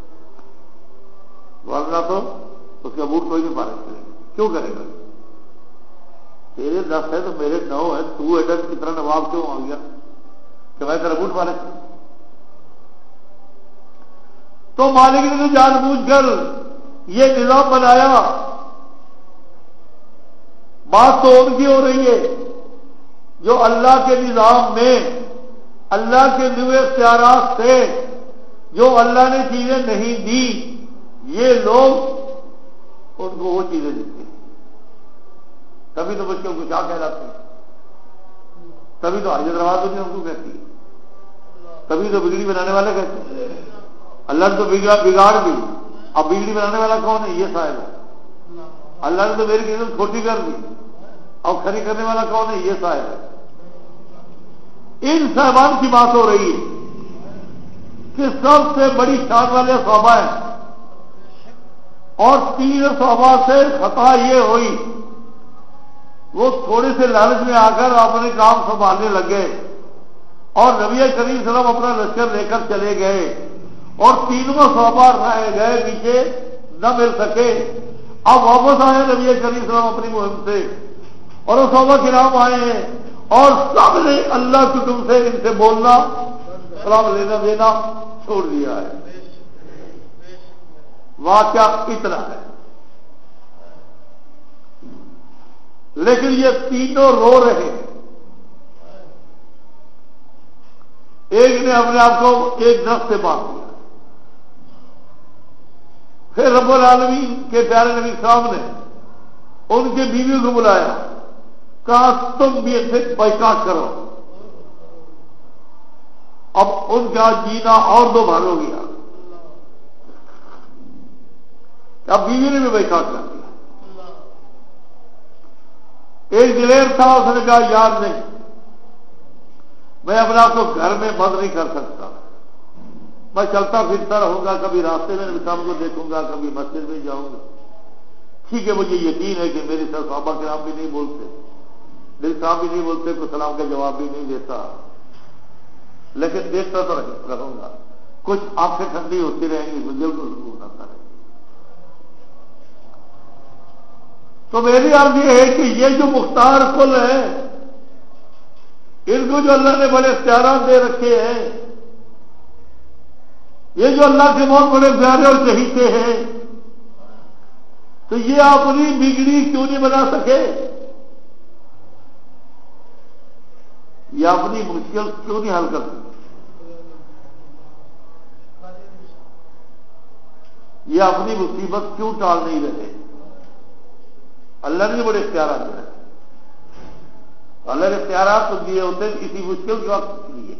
Speaker 1: ورنہ تو اس کا بوٹ کوئی نہیں پالش کرے گا۔ کیوں کرے گا؟ تیرے دس ہے تو میرے نو ہے، تو ایڈر کی طرح نواب کیوں آ گیا کہ میں تیرا بوٹ پالش کروں؟ تو مالک نے تو جان بوجھ کر یہ نظام بنایا۔ بات تو ان کی ہو رہی ہے جو اللہ کے نظام میں اللہ کے دیے اختیارات سے جو اللہ نے چیزیں نہیں دی، یہ لوگ ان کو وہ چیزیں دیتے ہیں، تبھی تو بچوں کو کیا کہلاتے ہیں، تبھی تو حاجت روا دنیا ان کو کہتی ہے، تبھی تو بگڑی بنانے والے کہتے ہیں۔ اللہ نے تو بگاڑ دی، اب بگڑی بنانے والا کون ہے؟ یہ صاحب ہے۔ اللہ نے تو میری قسم کھوٹی کر دی، اور کھڑی کرنے والا کون ہے؟ یہ صاحب ہے۔ ان صاحبان کی بات ہو رہی ہے کہ سب سے بڑی شان والے صحابہ ہیں، اور تین صحابہ سے خطا یہ ہوئی وہ تھوڑے سے لالچ میں آ کر اپنے کام سنبھالنے لگے، اور نبی کریم صلی اللہ علیہ وسلم اپنا لشکر لے کر چلے گئے، اور تینوں صحابہ رہ گئے پیچھے نہ مل سکے۔ اب واپس آئے نبی کریم صلی اللہ علیہ وسلم اپنی مہم سے، اور وہ صحابہ کرام آئے ہیں، اور سب نے اللہ کی تم سے ان سے بولنا سلام لینا دینا چھوڑ دیا ہے۔ واقعہ اتنا ہے، لیکن یہ تینوں رو رہے ہیں۔ ایک نے اپنے آپ کو ایک نفس سے باندھ دیا، پھر رب العالمین کے پیارے نبی صاحب نے ان کے بیویوں کو بلایا، کہا تم بھی اسے بائیکاٹ کرو۔ اب ان کا جینا اور دو بھر ہو گیا، اب بیوی نے بھی بائیکاٹ کر دیا۔ ایک دلیر تھا، اس نے کہا یار نہیں، میں اپنا آپ کو گھر میں بند نہیں کر سکتا، میں چلتا پھرتا رہوں گا، کبھی راستے میں نظام کو دیکھوں گا، کبھی مسجد میں جاؤں گا۔ ٹھیک ہے، مجھے یقین ہے کہ میرے ساتھ صحابہ کرام بھی نہیں بولتے، میرے صاحب بھی نہیں بولتے، کوئی سلام کا جواب بھی نہیں دیتا، لیکن دیکھتا تو رہوں گا، کچھ آنکھیں ٹھنڈی ہوتی رہیں گی، مجھے کو ضرور آتا رہے گا۔ تو میری عرض یہ ہے کہ یہ جو مختار کل ہے، ان کو جو اللہ نے بڑے اختیارات دے رکھے ہیں، یہ جو اللہ کے بہت بڑے پیارے اور چہیتے ہیں، تو یہ اپنی بگڑی کیوں نہیں بنا سکے؟ یہ اپنی مشکل کیوں نہیں حل کر سکے؟ یہ اپنی مصیبت کیوں ٹال نہیں رہے؟ اللہ نے بڑے اختیارات دے رکھے، اللہ نے اختیارات تو دیے ہوتے ہیں کسی مشکل کے وقت کے لیے۔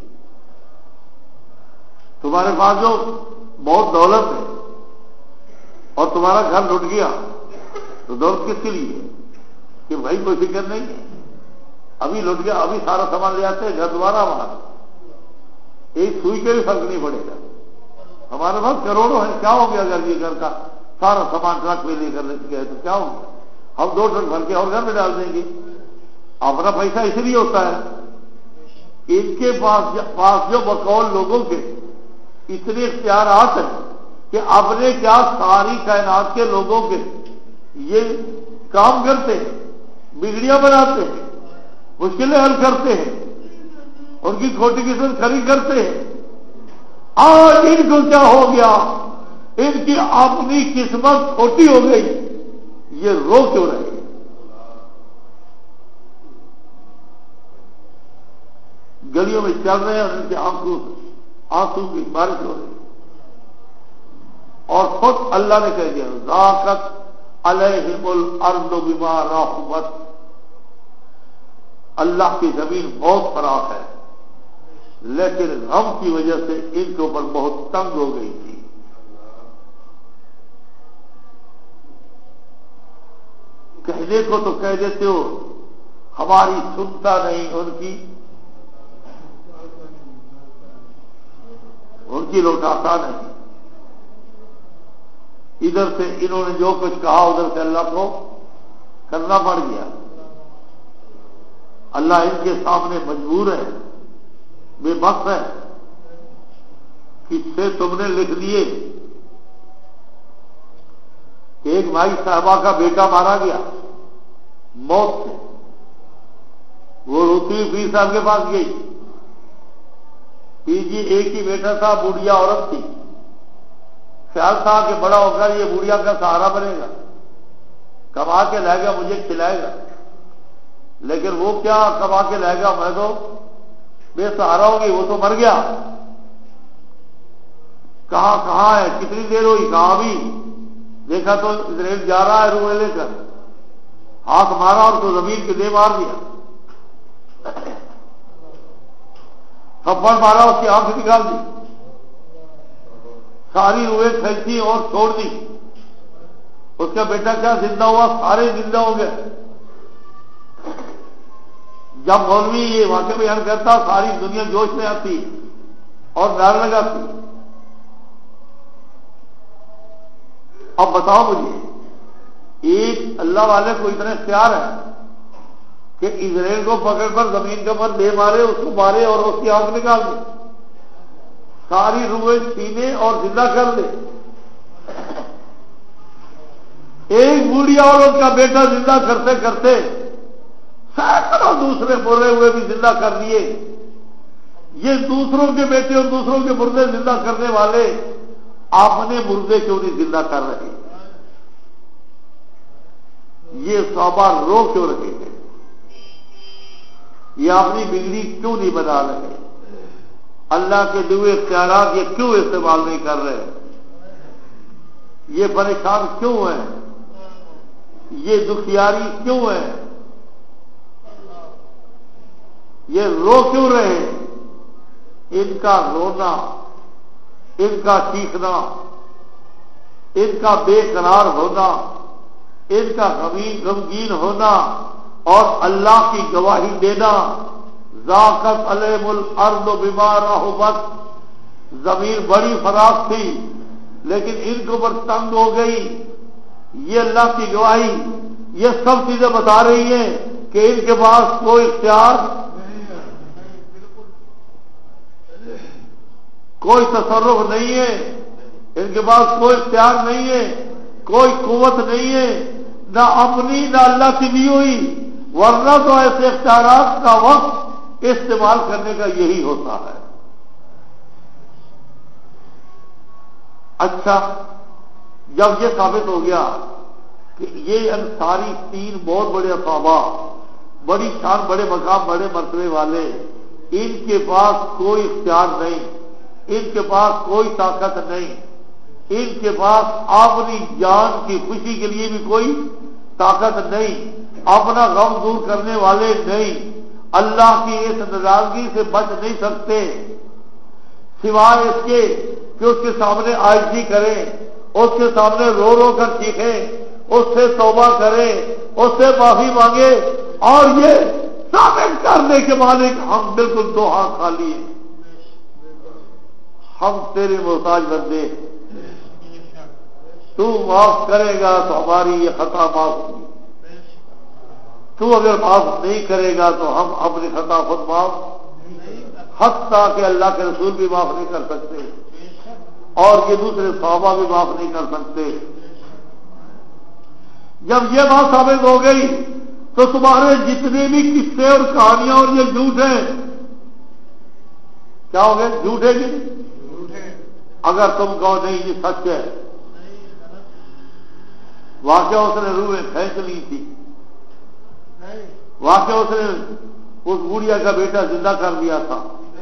Speaker 1: تمہارے پاس جو بہت دولت ہے اور تمہارا گھر لٹ گیا، تو دولت کس کے لیے؟ کہ بھائی کوئی فکر نہیں ہے، ابھی لٹ گیا، ابھی سارا سامان لے آتے ہیں، گھر دوبارہ ہمارا، ایک سوئی کے بھی فرق نہیں پڑے گا۔ ہمارے پاس کروڑوں ہیں، کیا ہو گیا اگر یہ گھر کا سارا سامان ٹرک میں لے کر گئے تو کیا ہو گیا؟ ہم دو ٹرک بھر کے اور گھر میں ڈال دیں گے۔ اپنا پیسہ اس لیے ہوتا ہے، ان کے پاس پاس جو بقول لوگوں کے اتنے اختیارات ہیں کہ اپنے کیا ساری کائنات کے لوگوں کے یہ کام کرتے ہیں، بگڑیاں بناتے ہیں، مشکلیں حل کرتے ہیں، ان کی کھوٹی قسمت کھڑی کرتے ہیں۔ آج ان کو کیا ہو گیا؟ ان کی اپنی قسمت کھوٹی ہو گئی، یہ رو کیوں رہے؟ گلیوں میں چل رہے ہیں اور ان کے آنکھوں آنسو کی بارش ہو رہی، اور خود اللہ نے کہہ دیا ذاقت علیہم الارض بما رحبت، اللہ کی زمین بہت فراخ ہے لیکن غم کی وجہ سے ان کے اوپر بہت تنگ ہو گئی تھی۔ کہنے کو تو کہہ دیتے ہو، ہماری سنتا نہیں، ان کی ان کی لوٹاتا نہیں۔ ادھر سے انہوں نے جو کچھ کہا ادھر سے اللہ کو کرنا پڑ گیا۔ اللہ ان کے سامنے مجبور ہے، بے بس ہے۔ کس سے تم نے لکھ لیے کہ ایک بھائی صاحبہ کا بیٹا مارا گیا موت سے، وہ روتی ہوئی پیر صاحب کے پاس گئی، پیر جی ایک ہی بیٹا تھا، بوڑھیا عورت تھی، خیال تھا کہ بڑا ہو کر یہ بوڑھیا کا سہارا بنے گا، کما کے لائے گا، مجھے کھلائے گا، لیکن وہ کیا کما کے لائے گا، میں تو بے سہارا ہوگی، وہ تو مر گیا۔ کہاں کہاں ہے؟ کتنی دیر ہوئی؟ کہاں بھی دیکھا تو اسرائیل جا رہا ہے روئے لے کر، ہاتھ مارا اور تو زمین کے دے مار دیا، تھپڑ مارا، اس کی آنکھ نکال دی، ساری روئے کھینچی اور چھوڑ دی۔ اس کا بیٹا کیا زندہ ہوا؟ سارے زندہ ہو گئے۔ جب مولوی یہ واقعہ بیان کرتا ساری دنیا جوش میں آتی اور نعرہ لگاتی۔ اب بتاؤ مجھے، ایک اللہ والے کو اتنا اختیار ہے کہ اسرائیل کو پکڑ کر زمین کے اوپر دے مارے، اس کو مارے اور اس کی آنکھ نکال دے، ساری روئے سینے اور زندہ کر دے۔ ایک بوڑھی عورت کا بیٹا زندہ کرتے کرتے سینکڑوں دوسرے مرے ہوئے بھی زندہ کر دیے۔ یہ دوسروں کے بیٹے اور دوسروں کے مردے زندہ کرنے والے اپنے مردے کیوں نہیں زندہ کر رہے؟ یہ صحابہ رو کیوں رہے ہیں؟ یہ اپنی بگڑی کیوں نہیں بنا رہے؟ اللہ کے دیے اختیارات یہ کیوں استعمال نہیں کر رہے؟ یہ پریشان کیوں ہیں، یہ دکھیاری کیوں ہے، یہ رو کیوں رہے؟ ان کا رونا، ان کا چیخنا، ان کا بے قرار ہونا، ان کا غمین غمگین ہونا اور اللہ کی گواہی دینا، ذاقت علیہم الارض بما رحبت، زمین بڑی فراخ تھی لیکن ان کو پر تنگ ہو گئی، یہ اللہ کی گواہی، یہ سب چیزیں بتا رہی ہیں کہ ان کے پاس کوئی اختیار، کوئی تصرف نہیں ہے، ان کے پاس کوئی اختیار نہیں ہے، کوئی قوت نہیں ہے، نہ اپنی نہ اللہ کی دی ہوئی، ورنہ تو ایسے اختیارات کا وقت استعمال کرنے کا یہی ہوتا ہے۔ اچھا، جب یہ ثابت ہو گیا کہ یہ انصاری تین بہت بڑے صحابہ، بڑی شان، بڑے مقام، بڑے مرتبے والے، ان کے پاس کوئی اختیار نہیں، ان کے پاس کوئی طاقت نہیں، ان کے پاس اپنی جان کی خوشی کے لیے بھی کوئی طاقت نہیں، اپنا غم دور کرنے والے نہیں، اللہ کی اس ناراضگی سے بچ نہیں سکتے سوائے اس کے کہ اس کے سامنے عاجزی کریں، اس کے سامنے رو رو کر چیخیں، اس سے توبہ کریں، اس سے معافی مانگے، اور یہ ثابت کرنے کے معنی کہ ہم بالکل دو ہاتھ خالی ہیں، ہم تیرے محتاج بندے، تو معاف کرے گا تو ہماری یہ خطا معاف ہوگی، تو اگر معاف نہیں کرے گا تو ہم اپنی خطا خود معاف، حتیٰ کہ اللہ کے رسول بھی معاف نہیں کر سکتے اور یہ دوسرے صحابہ بھی معاف نہیں کر سکتے۔ جب یہ بات ثابت ہو گئی تو تمہارے جتنے بھی قصے اور کہانیاں اور یہ جھوٹ ہیں، کیا ہو گئے؟ جھوٹ ہے کہ اگر تم کہو نہیں یہ سچ ہے، واقعہ اس نے روحیں پھینک لی تھی، واقعہ اس نے اس بوڑھیا کا بیٹا زندہ کر دیا تھا،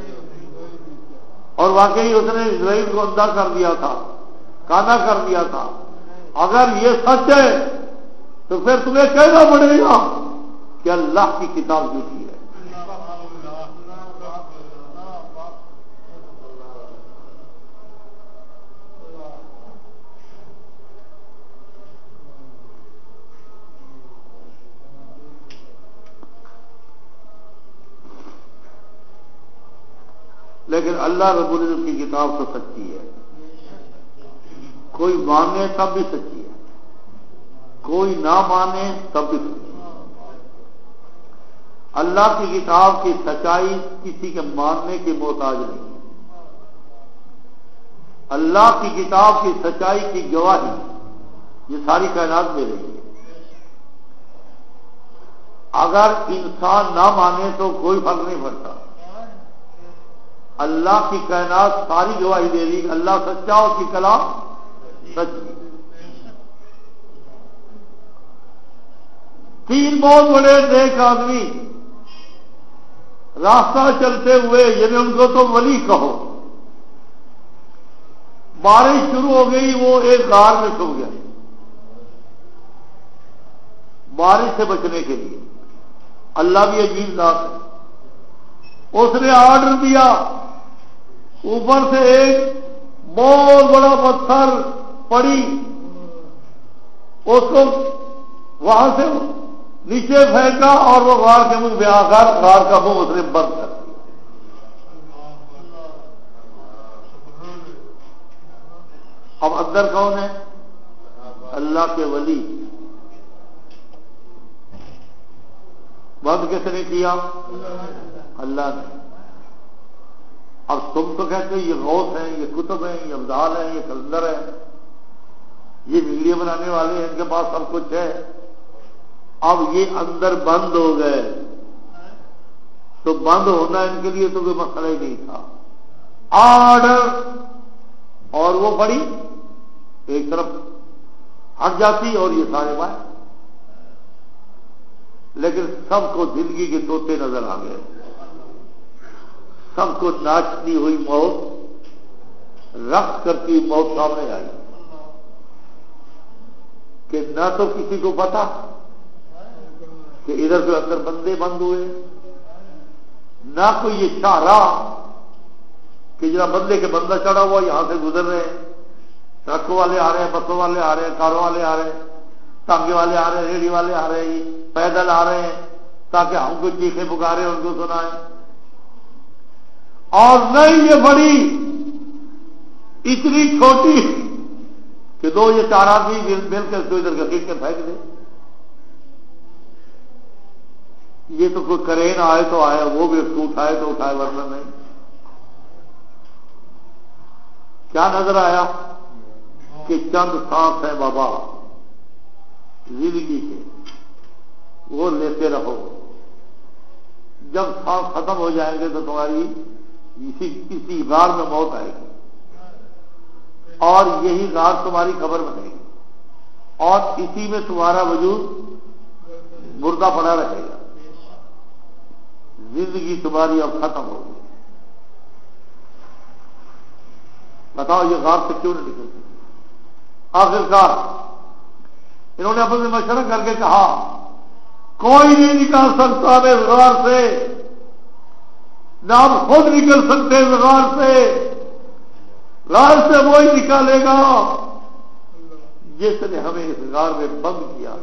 Speaker 1: اور واقعی اس نے اسرائیل کو اندھا کر دیا تھا، کانا کر دیا تھا۔ اگر یہ سچ ہے تو پھر تمہیں کہنا پڑے گا کہ اللہ کی کتاب جھوٹی ہے۔ لیکن اللہ رب العزت کی کتاب تو سچی ہے، کوئی مانے تب بھی سچی ہے، کوئی نہ مانے تب بھی سچی ہے۔ اللہ کی کتاب کی سچائی کسی کے ماننے کی محتاج نہیں ہے، اللہ کی کتاب کی سچائی کی گواہی یہ ساری کائنات دے رہی ہے۔ اگر انسان نہ مانے تو کوئی فرق نہیں پڑتا، اللہ کی کائنات ساری گواہی دے رہی، اللہ سچا، اس کی کلام سچی۔ تین بہت بڑے نیک آدمی راستہ چلتے ہوئے، یعنی ان کو تو ولی کہو، بارش شروع ہو گئی، وہ ایک غار میں چھپ گیا بارش سے بچنے کے لیے۔ اللہ بھی عجیب ذات ہے، اس نے آرڈر دیا، اوپر سے ایک بہت بڑا پتھر پڑی، اس کو وہاں سے نیچے پھینکا اور وہ غار کے منہ پہ آ کر غار کا منہ اس نے بند کر دیا۔ اب اندر کون ہے؟ اللہ کے ولی۔ بند کس نے کیا؟ اللہ نے۔ اب تم تو کہتے یہ غوث ہیں، یہ کتب ہیں، یہ ابدال ہیں، یہ کلندر ہیں، یہ ویڈیو بنانے والے ہیں، ان کے پاس سب کچھ ہے۔ اب یہ اندر بند ہو گئے تو بند ہونا ان کے لیے تو کوئی مسئلہ ہی نہیں تھا، آرڈر، اور وہ بڑی ایک طرف ہٹ جاتی اور یہ سارے باہر۔ لیکن سب کو زندگی کے طوطے نظر آ گئے، سب کو ناچتی ہوئی موت، رقص کرتی موت سامنے آئی۔ کہ نہ تو کسی کو پتا کہ ادھر کے اندر بندے بند ہوئے، نہ کوئی یہ اشارہ کہ جناب بندے کے بندہ چڑھا ہوا یہاں سے گزر رہے ہیں، ٹرکوں والے آ رہے ہیں، بسوں والے آ رہے ہیں، کاروں والے آ رہے ہیں، ٹانگے والے آ رہے ہیں، ریڑھی والے آ رہے ہیں، پیدل آ رہے ہیں تاکہ ہم کو چیخیں پکارے ان کو سنائیں، اور نہیں یہ بڑی اتنی چھوٹی کہ دو یہ چار آدمی مل کے اس کو ادھر گھسیٹ کے پھینک دے۔ یہ تو کوئی کرین آئے تو آئے، وہ بھی اس کو اٹھائے تو اٹھائے، ورنہ نہیں۔ کیا نظر آیا کہ چند سانس ہے بابا زندگی کے، وہ لیتے رہو، جب سانس ختم ہو جائیں گے تو تمہاری اسی کسی غار میں موت آئے گی، اور یہی غار تمہاری قبر بنے گی، اور اسی میں تمہارا وجود مردہ پڑا رہے گا۔ زندگی تمہاری اب ختم ہوگی۔ بتاؤ یہ غار سے کیوں نہیں نکلتی؟ آخرکار انہوں نے اپنے مشورہ کر کے کہا کوئی نہیں نکال سکتا اس غار سے، نہ ہم خود نکل سکتے اس غار سے، غار سے وہی نکالے گا جس نے ہمیں اس غار میں بند کیا۔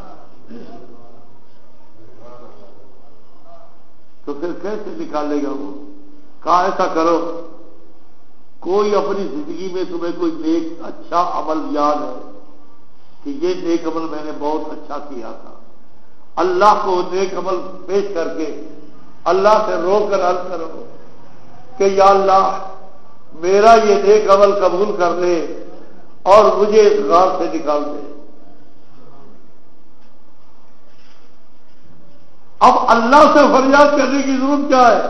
Speaker 1: تو پھر کیسے نکالے گا وہ؟ کہا ایسا کرو، کوئی اپنی زندگی میں تمہیں کوئی نیک اچھا عمل یاد ہے کہ یہ نیک عمل میں نے بہت اچھا کیا تھا، اللہ کو نیک عمل پیش کر کے اللہ سے رو کر عرض کرو کہ یا اللہ میرا یہ نیک عمل قبول کر لے اور مجھے اس غار سے نکال دے۔ اب اللہ سے فریاد کرنے کی ضرورت کیا ہے؟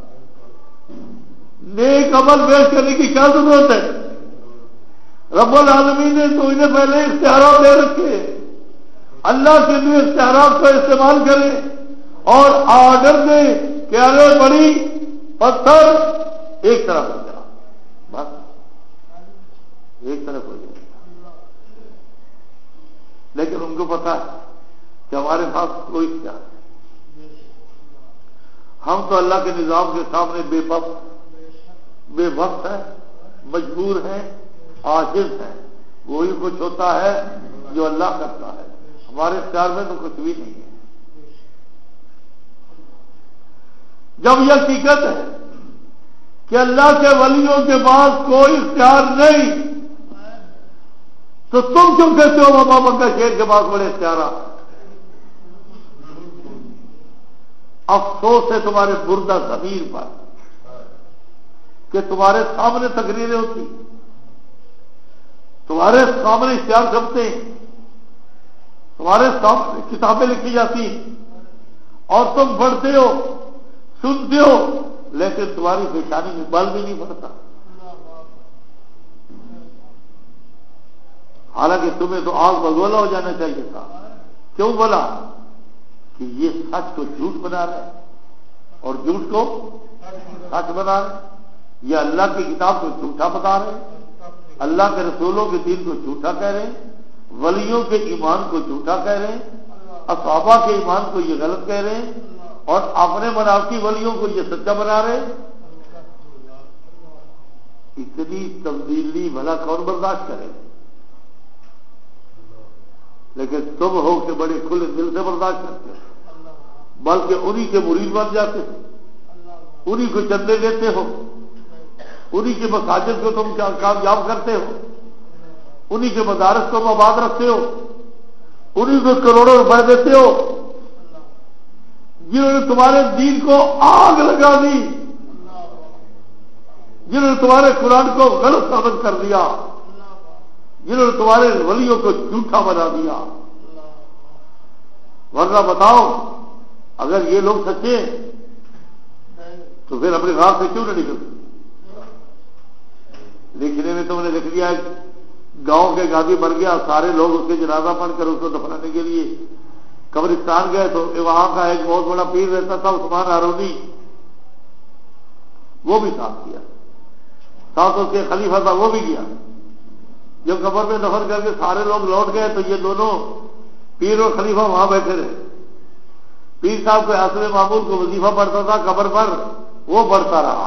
Speaker 1: نیک عمل پیش کرنے کی کیا ضرورت ہے؟ رب العالمین نے تو انہیں پہلے اختیارات دے رکھے، اللہ کے لیے اختیارات کو استعمال کریں اور آرڈر دیں کہ ارے بڑی پتھر ایک طرف ہو جا، بس ایک طرف ہو جائے۔ لیکن ان کو پتا ہے کہ ہمارے پاس کوئی اختیار ہے، ہم تو اللہ کے نظام کے سامنے بے بس بے وقت ہے، مجبور ہیں، عاجز ہیں۔ وہی کچھ ہوتا ہے جو اللہ کرتا ہے، ہمارے اختیار میں تو کچھ بھی نہیں ہے۔ جب یہ حقیقت ہے کہ اللہ کے ولیوں کے پاس کوئی اختیار نہیں تو تم کیوں کہتے ہو بابا بنکا شیر کے پاس بڑے اختیارات؟ افسوس ہے تمہارے مردہ ضمیر پر کہ تمہارے سامنے تقریریں ہوتی، تمہارے سامنے اشتہار چھپتے ہیں، تمہارے سامنے کتابیں لکھی جاتی ہیں اور تم پڑھتے ہو سنتے ہو، لیکن تمہاری پیشانی میں بل بھی نہیں پڑتا، حالانکہ تمہیں تو آگ بگولا ہو جانا چاہیے تھا۔ کیوں بولا؟ کہ یہ سچ کو جھوٹ بنا رہے اور جھوٹ کو سچ بنا رہے، یہ اللہ کی کتاب کو جھوٹا بتا رہے، اللہ کے رسولوں کے دین کو جھوٹا کہہ رہے ہیں، ولیوں کے ایمان کو جھوٹا کہہ رہے ہیں، اصحابہ کے ایمان کو یہ غلط کہہ رہے ہیں، اور اپنے منافقی ولیوں کو یہ سچا بنا رہے ہیں۔ اتنی تبدیلی بھلا کون برداشت کرے؟ لیکن تم ہو کہ بڑے کھلے دل سے برداشت کرتے ہو، بلکہ انہی کے مرید بن جاتے ہو، انہی کو چندے دیتے ہو، انہی کے مساجد کو تم کامیاب کرتے ہو، انہی کے مدارس کو آباد رکھتے ہو، انہی کو کروڑوں روپے دیتے ہو، جنہوں نے تمہارے دین کو آگ لگا دی، جنہوں نے تمہارے قرآن کو غلط ثابت کر دیا، جنہوں نے تمہارے ولیوں کو جھوٹا بنا دیا۔ ورنہ بتاؤ اگر یہ لوگ سچے ہیں تو پھر اپنے غار سے کیوں نہ نکلتے؟ لکھنے میں تم نے لکھ دیا گاؤں کے گادی مر گیا، سارے لوگ اس کے جنازہ پڑھ کر اس کو دفنانے کے لیے قبرستان گئے تو وہاں کا ایک بہت بڑا پیر رہتا تھا عثمان ہارونی، وہ بھی ساتھ کیا، ساتھ اس کے خلیفہ تھا وہ بھی گیا، جب قبر میں دفن کر کے سارے لوگ لوٹ گئے تو یہ دونوں پیر اور خلیفہ وہاں بیٹھے رہے. پیر صاحب کو حسب معمول کو وظیفہ پڑھتا تھا قبر پر، وہ پڑھتا رہا.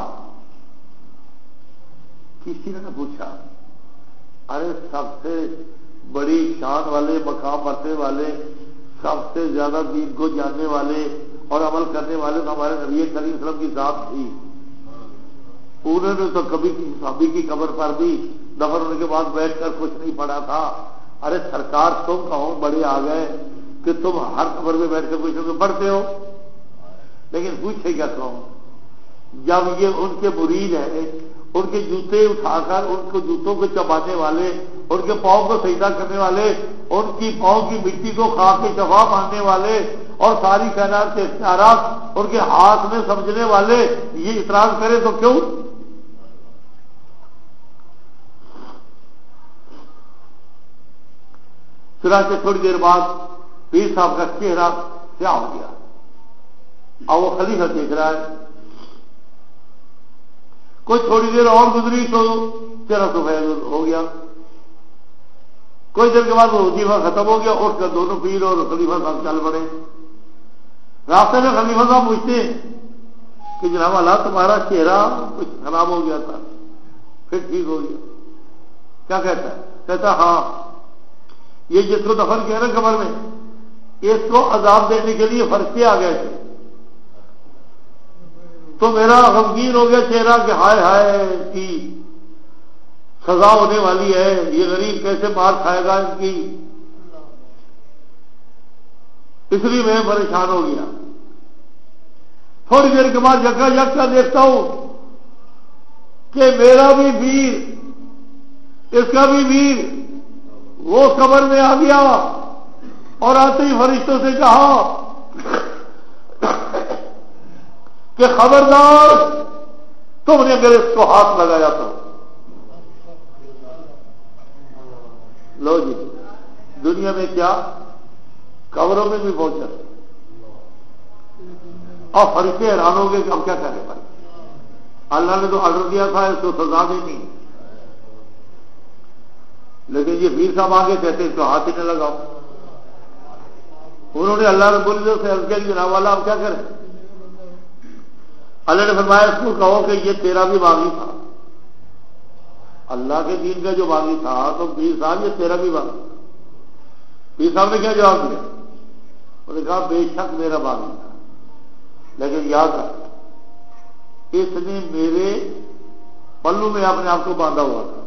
Speaker 1: کسی نے پوچھا ارے سب سے بڑی شان والے، مقام مرتبے والے، سب سے زیادہ دین کو جاننے والے اور عمل کرنے والے تو ہمارے نبی کریم صلی اللہ علیہ وسلم کی ذات تھی. انہوں نے تو کبھی کسی صحابی کی قبر پر بھی دفن ہونے کے بعد بیٹھ کر کچھ نہیں پڑھا تھا. ارے سرکار تم کہو بڑے آ گئے کہ تم ہر قبر میں بیٹھ کر پوچھو کہ پڑھتے ہو. لیکن پوچھے کیا کہوں، جب یہ ان کے مرید ہیں، ان کے جوتے اٹھا کر ان کو جوتوں کو چبانے والے، ان کے پاؤں کو سجدہ کرنے والے، ان کی پاؤں کی مٹی کو کھا کے شفا ماننے والے اور ساری کائنات کے اختیارات ان کے ہاتھ میں سمجھنے والے یہ اعتراض کرے تو کیوں؟ چنانچہ تھوڑی دیر بعد پیر صاحب کا چہرہ سیاہ ہو گیا اور وہ خلیفہ دیکھ رہا ہے. کوئی تھوڑی دیر اور گزری تو چہرہ سفید ہو گیا. کوئی دیر کے بعد وہ وظیفہ ختم ہو گیا، اٹھ کر دونوں پیر اور خلیفہ صاحب چل پڑے. راستے میں خلیفہ صاحب پوچھتے کہ جناب اللہ تمہارا چہرہ کچھ خراب ہو گیا تھا پھر ٹھیک ہو گیا. کیا کہتا ہے؟ کہتا ہاں یہ جس کو دفن کیا نا قبر میں، اس کو عذاب دینے کے لیے فرشتے آ گئے تھے تو میرا غمگین ہو گیا چہرہ کہ ہائے ہائے اس کی سزا ہونے والی ہے، یہ غریب کیسے مار کھائے گا ان کی، اس لیے میں پریشان ہو گیا. تھوڑی دیر کے بعد یکا یکا دیکھتا ہوں کہ میرا بھی ویر، اس کا بھی ویر وہ قبر میں آ گیا اور آتے ہی فرشتوں سے کہا کہ خبردار تم نے اگر اس کو ہاتھ لگایا تو. لو جی دنیا میں کیا قبروں میں بھی پہنچا اور فرشتے حیران ہو گئے کہ اب کیا کرے بھائی، اللہ نے تو آرڈر دیا تھا اس کو سزا دینی، لیکن یہ پیر صاحب آگے کہتے اس کو ہاتھ ہی نہ لگاؤ. انہوں نے اللہ رب العزت سے عرض کیا کہ جناب والا اب کیا کریں؟ اللہ نے فرمایا اس کو کہو کہ یہ تیرا بھی باغی تھا، اللہ کے دین کا جو باغی تھا تو پیر صاحب یہ تیرا بھی باغی. پیر صاحب نے کیا جواب دیا؟ انہوں نے کہا بے شک میرا باغی تھا، لیکن یاد رکھ اس نے میرے پلو میں اپنے آپ کو باندھا ہوا تھا،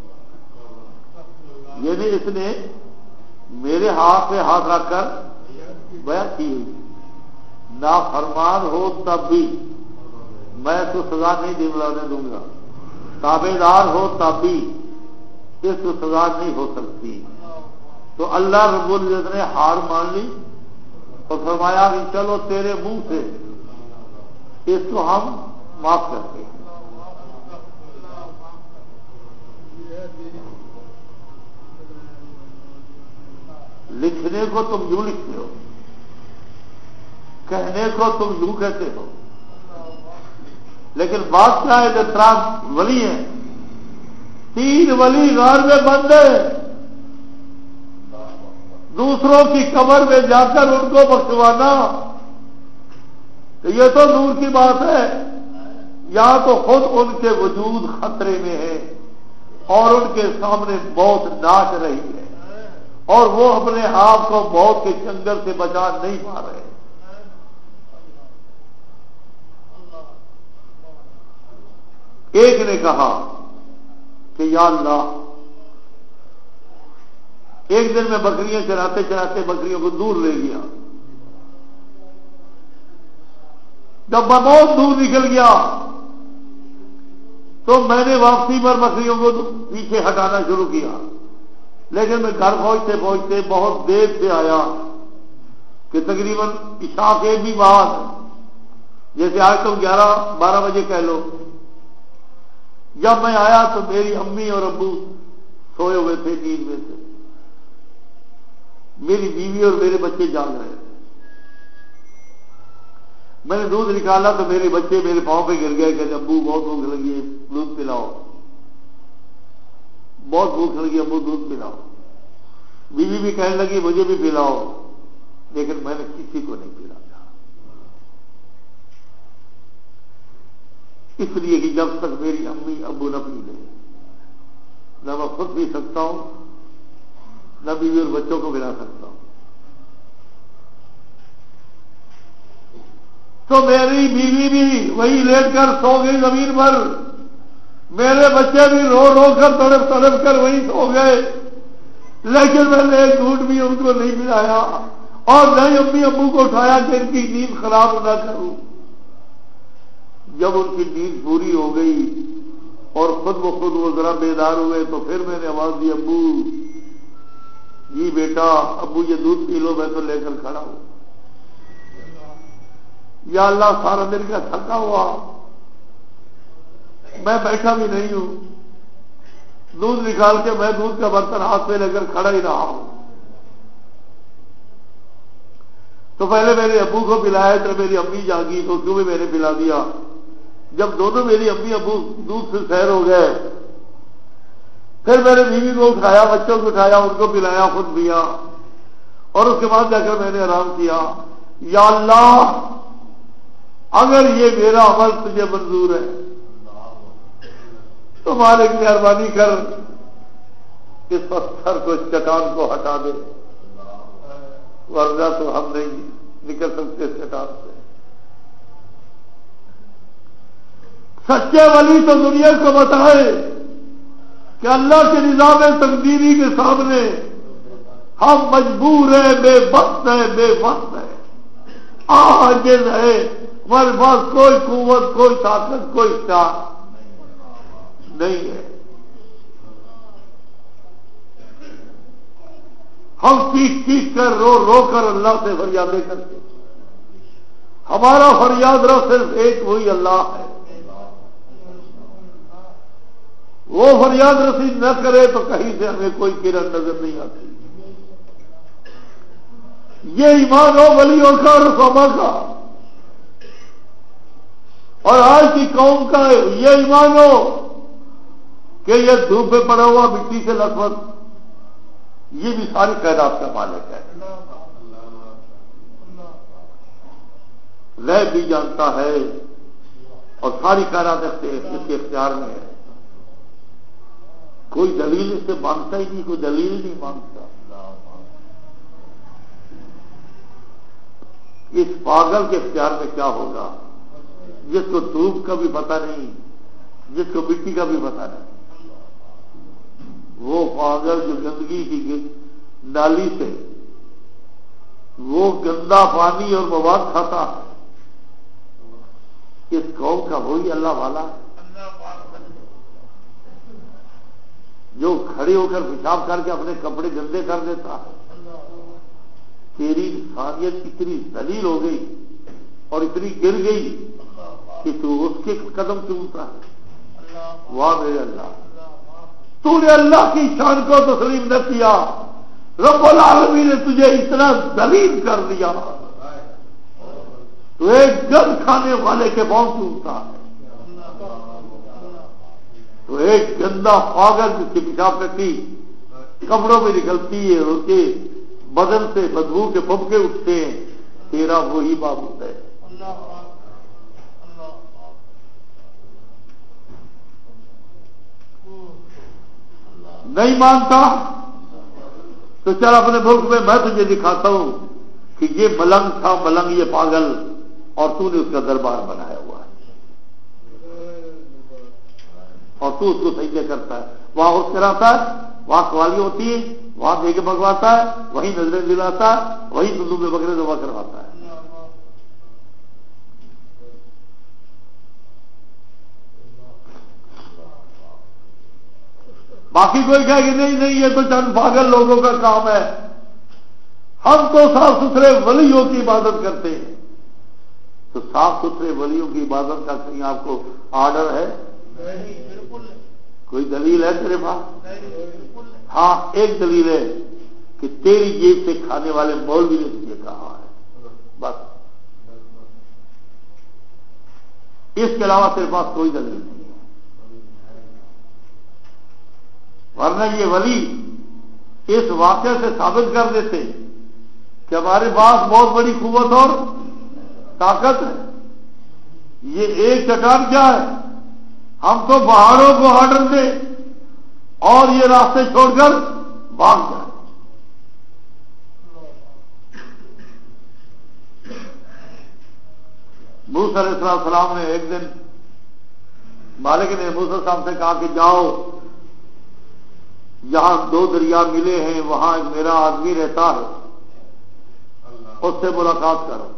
Speaker 1: یعنی اس نے میرے ہاتھ پہ ہاتھ رکھ کر بیعت کی ہوئی. نافرمان ہو تب بھی میں تو سزا نہیں دلانے دوں گا، تابع دار ہو تب بھی اس کو سزا نہیں ہو سکتی. تو اللہ رب العزت نے ہار مان لی اور فرمایا کہ چلو تیرے منہ سے اس کو ہم معاف کرتے ہیں. لکھنے کو تم یوں لکھتے ہو، کہنے کو تم یوں کہتے ہو، لیکن بات کیا ہے جب ترام ولی ہیں، تین ولی غار میں بند ہیں، دوسروں کی قبر میں جا کر ان کو بخشوانا تو یہ تو دور کی بات ہے. یا تو خود ان کے وجود خطرے میں ہے اور ان کے سامنے موت ناچ رہی ہے اور وہ اپنے آپ کو موت کے چنگل سے بچا نہیں پا رہے. ایک نے کہا کہ یا اللہ ایک دن میں بکریاں چراتے چراتے بکریوں کو دور لے گیا، جب میں بہت دور نکل گیا تو میں نے واپسی پر بکریوں کو پیچھے ہٹانا شروع کیا، لیکن میں گھر پہنچتے پہنچتے بہت دیر سے آیا کہ تقریباً عشاء کے بھی بعد، جیسے آج تو گیارہ بارہ بجے کہہ لو. جب میں آیا تو میری امی اور ابو سوئے ہوئے تھے نیند میں سے، میری بیوی اور میرے بچے جاگ رہے تھے. میں نے دودھ نکالا تو میرے بچے میرے پاؤں پہ گر گئے کہ ابو بہت بھوک لگی ہے دودھ پلاؤ. بہت بھوک لگی، ابو دودھ پلاؤ. بیوی بھی کہنے لگی مجھے بھی پلاؤ، لیکن میں نے کسی کو نہیں پلایا، اس لیے کہ جب تک میری امی ابو نہ پی لیں نہ میں خود پی سکتا ہوں، نہ بیوی اور بچوں کو پلا سکتا ہوں. تو میری بیوی بھی وہی لیٹ کر سو گئی زمین پر، میرے بچے بھی رو رو کر تڑپ تڑپ کر وہی سو گئے، لیکن میں نے ایک گھونٹ بھی ان کو نہیں پلایا اور نہ ہی امی ابو کو اٹھایا کہ ان کی نیند خراب نہ کروں. جب ان کی نیند پوری ہو گئی اور خود بخود وہ ذرا بیدار ہوئے تو پھر میں نے آواز دی ابو جی بیٹا، ابو یہ دودھ پی لو، میں تو لے کر کھڑا ہوں. یا اللہ سارا دن کا تھکا ہوا میں بیٹھا بھی نہیں ہوں، دودھ نکال کے میں دودھ کا برتن ہاتھ میں لے کر کھڑا ہی رہا ہوں. تو پہلے میرے ابو کو پلایا تو میری امی جاگی تو کیوں بھی میں نے پلا دیا. جب دونوں میری امی ابو دودھ سے سیر ہو گئے پھر میرے بیوی کو اٹھایا، بچوں کو اٹھایا، ان کو پلایا، خود پیا، اور اس کے بعد جا کر میں نے آرام کیا. یا اللہ اگر یہ میرا عمل تجھے منظور ہے تو مالک مہربانی کر اس پتھر کو، اس چٹان کو ہٹا دے، ورنہ تو ہم نہیں نکل سکتے اس چٹان سے. سچے ولی تو دنیا کو بتائے کہ اللہ کے نظام تقدیری کے سامنے ہم مجبور ہیں، بے بس ہیں، بے بس ہیں، عاجز ہے، ہمارے پاس کوئی قوت، کوئی طاقت، کوئی اختیار نہیں ہے. ہم چیخ چیخ کر رو رو کر اللہ سے فریادیں کرتے ہیں. ہمارا فریاد رہا صرف ایک، وہی اللہ ہے. وہ فریاد رسید نہ کرے تو کہیں سے ہمیں کوئی کرن نظر نہیں آتی. یہ ایمان ہو ولیوں کا اور رسوما کا، اور آج کی قوم کا یہ ایمان ہو کہ یہ دھوپ میں پڑا ہوا مٹی سے لطفت یہ بھی ساری کائنات کا مالک ہے، غیب بھی جانتا ہے اور ساری کائنات اس کے اختیار میں ہے. کوئی دلیل اس سے مانگتا ہی نہیں، کوئی دلیل نہیں مانگتا. اس پاگل کے اختیار میں کیا ہوگا جس کو دھوپ کا بھی پتہ نہیں، جس کو مٹی کا بھی پتہ نہیں. وہ پاگل جو گندگی کی نالی سے وہ گندا پانی اور مواد کھاتا ہے، اس قوم کا وہی اللہ والا ہے جو کھڑے ہو کر پیشاب کر کے اپنے کپڑے گندے کر دیتا ہے. تیری انسانیت اتنی ذلیل ہو گئی اور اتنی گر گئی کہ تو اس کے قدم چومتا ہے. واہ میرے اللہ، تو نے اللہ کی شان کو تسلیم نہ کیا، رب العالمین نے تجھے اتنا ذلیل کر دیا، تو ایک گند کھانے والے کے پاؤں چومتا ہے. تو ایک گندا پاگل جس کی پیشاب پٹی کپڑوں میں نکلتی ہے، اس کے بدن سے بدبو کے پھبکے اٹھتے ہیں، تیرا وہی معبود ہے. نہیں مانتا تو چل اپنے ملک میں میں تجھے دکھاتا ہوں کہ یہ ملنگ تھا، ملنگ یہ پاگل، اور تو نے اس کا دربار بنایا ہوا ہے اور تو اس کو سجدے کرتا ہے. وہاں اس کراتا ہے، وہاں قوالی ہوتی ہے، وہاں دے کے بگواتا ہے، وہیں نظریں دلاتا ہے، وہیں دلو میں بکرے ذبح کرواتا ہے. باقی کوئی کہے کہ نہیں نہیں یہ تو چند پاگل لوگوں کا کام ہے، ہم تو صاف ستھرے ولیوں کی عبادت کرتے ہیں. تو صاف ستھرے ولیوں کی عبادت کا کہیں آپ کو آرڈر ہے؟ کوئی دلیل ہے تیرے پاس؟ ہاں ایک دلیل ہے کہ تیری جیب سے کھانے والے مولوی نے تجھے کہا ہے، بس. اس کے علاوہ تیرے پاس کوئی دلیل نہیں ہے. ورنہ یہ ولی اس واقعے سے ثابت کر دیتے کہ ہمارے پاس بہت بڑی قوت اور طاقت ہے. یہ ایک چٹان کیا ہے؟ ہم تو پہاڑوں کو آرڈر دیں اور یہ راستے چھوڑ کر بھاگ جائیں. موسیٰ علیہ السلام نے ایک دن مالک نے موسیٰ علیہ السلام سے کہا کہ جاؤ یہاں دو دریا ملے ہیں وہاں ایک میرا آدمی رہتا ہے اس سے ملاقات کرو.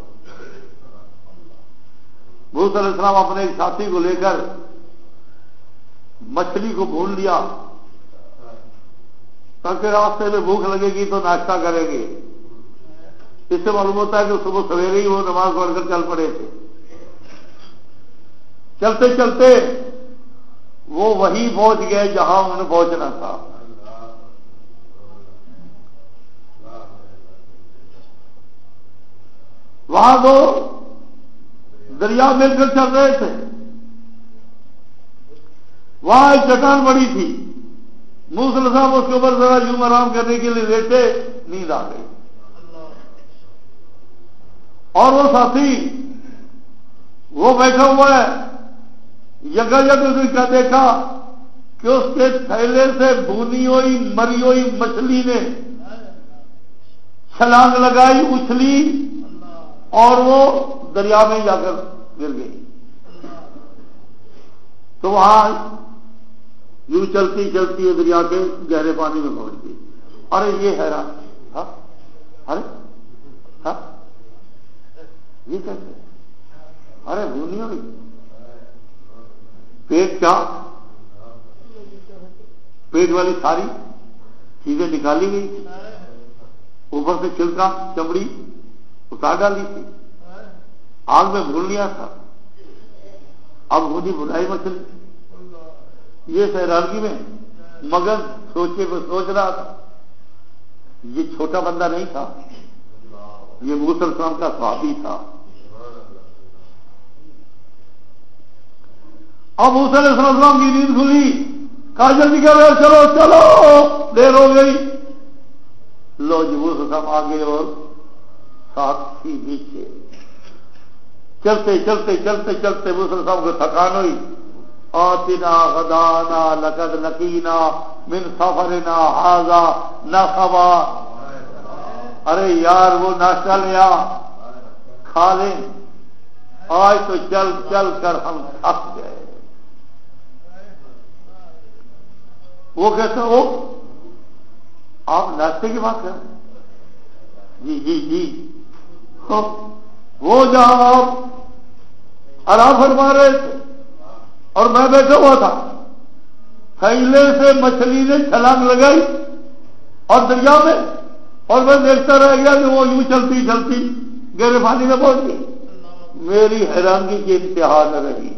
Speaker 1: موسیٰ علیہ السلام اپنے ایک ساتھی کو لے کر مچھلی کو بھون لیا تاکہ راستے میں بھوک لگے گی تو ناشتہ کریں گے. اس سے معلوم ہوتا ہے کہ صبح سویرے ہی وہ نماز پڑھ کر چل پڑے تھے. چلتے چلتے وہ وہیں پہنچ گئے جہاں انہیں پہنچنا تھا. وہاں دو دریا مل کر چل رہے تھے. وہاں ایک چٹان بڑی تھی. موسیٰ صاحب اس کے اوپر ذرا یوں آرام کرنے کے لیے لیٹے, نیند آ گئی. اور وہ ساتھی وہ بیٹھا ہوا ہے, جگہ جگہ اس نے کیا دیکھا کہ اس کے تھیلے سے بھونی ہوئی مری ہوئی مچھلی نے چھلانگ لگائی, اچھلی اور وہ دریا میں جا کر گر گئی. تو وہاں یوں چلتی چلتی ہے دریا کے گہرے پانی میں پہنچ گئی. ارے یہ حیران, ہاں ارے ہاں یہ کیسے, ارے بھونی ہوئی پیٹ کیا, پیٹ والی ساری چیزیں نکالی گئی تھی, اوپر سے چھلکا چمڑی اتار ڈالی تھی, آگ میں بھون لیا تھا, اب بھونی بھنائی مچھلی. یہ حیرانگی میں مگر سوچے کو سوچ رہا تھا یہ چھوٹا بندہ نہیں تھا, یہ موسیٰ علیہ السلام کا صحابی تھا. اب موسیٰ علیہ السلام کی نیند کھلی, کہا جلدی کرو چلو چلو دیر ہو گئی. لو جی موسیٰ صاحب آگے اور ساتھی پیچھے. چلتے چلتے چلتے چلتے موسیٰ صاحب کو تھکان ہوئی. آتنا غدانا لقد لقینا من سفرنا ھذا نصبا. ارے یار وہ ناشتہ لیا کھا لیں, آج تو چل چل کر ہم تھک گئے. وہ کہتا ہو آپ ناشتے کی بات کریں؟ جی جی جی. وہ جہاں آپ آرام فرما رہے تھے اور میں بیٹھا ہوا تھا, تھیلے سے مچھلی نے چھلانگ لگائی اور دریا میں, اور میں دیکھتا رہ گیا کہ وہ یوں چلتی چلتی گہرے پانی میں پہنچ گئی. میری حیرانگی کی انتہا نہ رہی.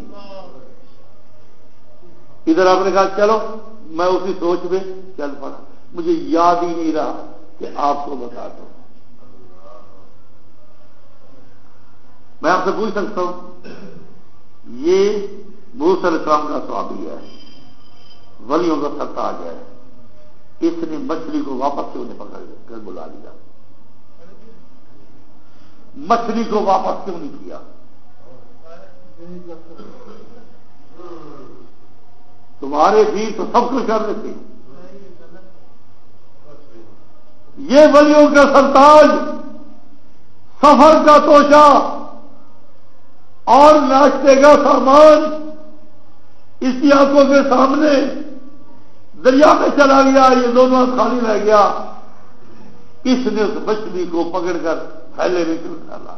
Speaker 1: ادھر آپ نے کہا چلو, میں اسی سوچ میں چل پڑا, مجھے یاد ہی نہیں رہا کہ آپ کو بتا دوں. میں آپ سے پوچھ سکتا ہوں, یہ موسیٰ علیہ السلام کا صحابی ہے, ولیوں کا سرتاج ہے, اس نے مچھلی کو واپس کیوں نہیں پکڑ کر بلا لیا؟ مچھلی کو واپس کیوں نہیں کیا؟ تمہارے بھی تو سب کچھ کر رہے تھے. یہ ولیوں کا سرتاج, سفر کا توشہ اور ناشتے کا سامان اس کی آنکھوں کے سامنے دریا میں چلا گیا, یہ دونوں خالی رہ گیا. اس نے اس مچھلی کو پکڑ کر تھیلے میں کیوں ڈالا؟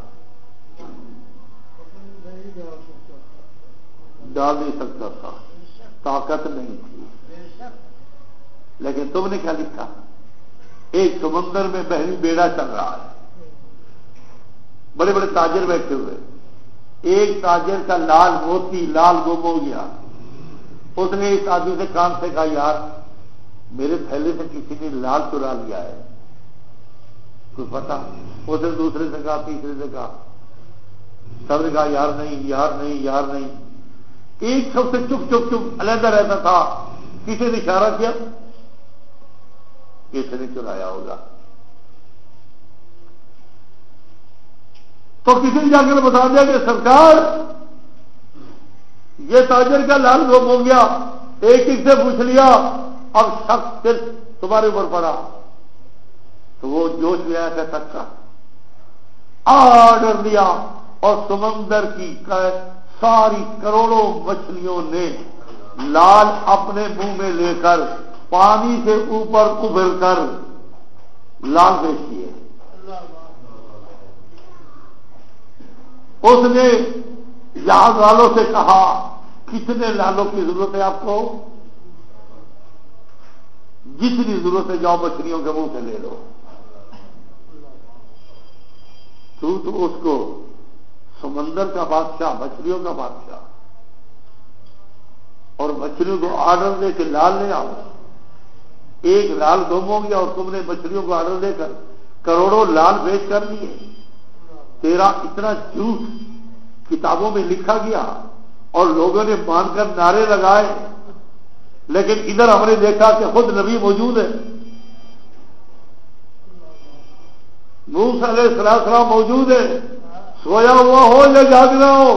Speaker 1: ڈال نہیں سکتا تھا, طاقت نہیں تھی. لیکن تم نے کیا لکھا؟ ایک سمندر میں بحری بیڑا چل رہا ہے, بڑے بڑے تاجر بیٹھے ہوئے. ایک تاجر کا لال موتی لال گم ہو گیا. اس نے اس آدمی سے کان سے کہا, یار میرے تھیلے سے کسی نے لال چرا لیا ہے, کچھ پتا؟ اس نے دوسرے سے کہا, تیسرے سے کہا, سب نے کہا یار نہیں یار نہیں یار نہیں. ایک سب سے چپ چپ چپ علیحدہ رہتا تھا. کسی نے اشارہ کیا, کس نے چرایا ہوگا. تو کسی نے جا کر بتا دیا کہ سرکار یہ تاجر کا لال گم ہو گیا. ایک ایک سے پوچھ لیا, اب شخص صرف تمہارے اوپر پڑا. تو وہ جوش میں آیا کہ تک کا آرڈر دیا اور سمندر کی ساری کروڑوں مچھلیوں نے لال اپنے منہ میں لے کر پانی سے اوپر ابھر کر لال پیش کیے. اس نے جہاز والوں سے کہا کتنے لالوں کی ضرورت ہے آپ کو؟ جتنی ضرورت ہے جاؤ مچھلیوں کے منہ سے لے لو. تو تو اس کو سمندر کا بادشاہ, مچھلیوں کا بادشاہ, اور مچھلیوں کو آرڈر دے کے لال لے آؤ. ایک لال گم ہو گیا اور تم نے مچھلیوں کو آرڈر دے کر کروڑوں لال بیچ کر لیے. تیرا اتنا جھوٹ کتابوں میں لکھا گیا اور لوگوں نے مان کر نعرے لگائے, لیکن ادھر ہم نے دیکھا کہ خود نبی موجود ہے, موسیٰ علیہ السلام موجود ہے, سویا ہوا ہو یا جاگ رہا ہو,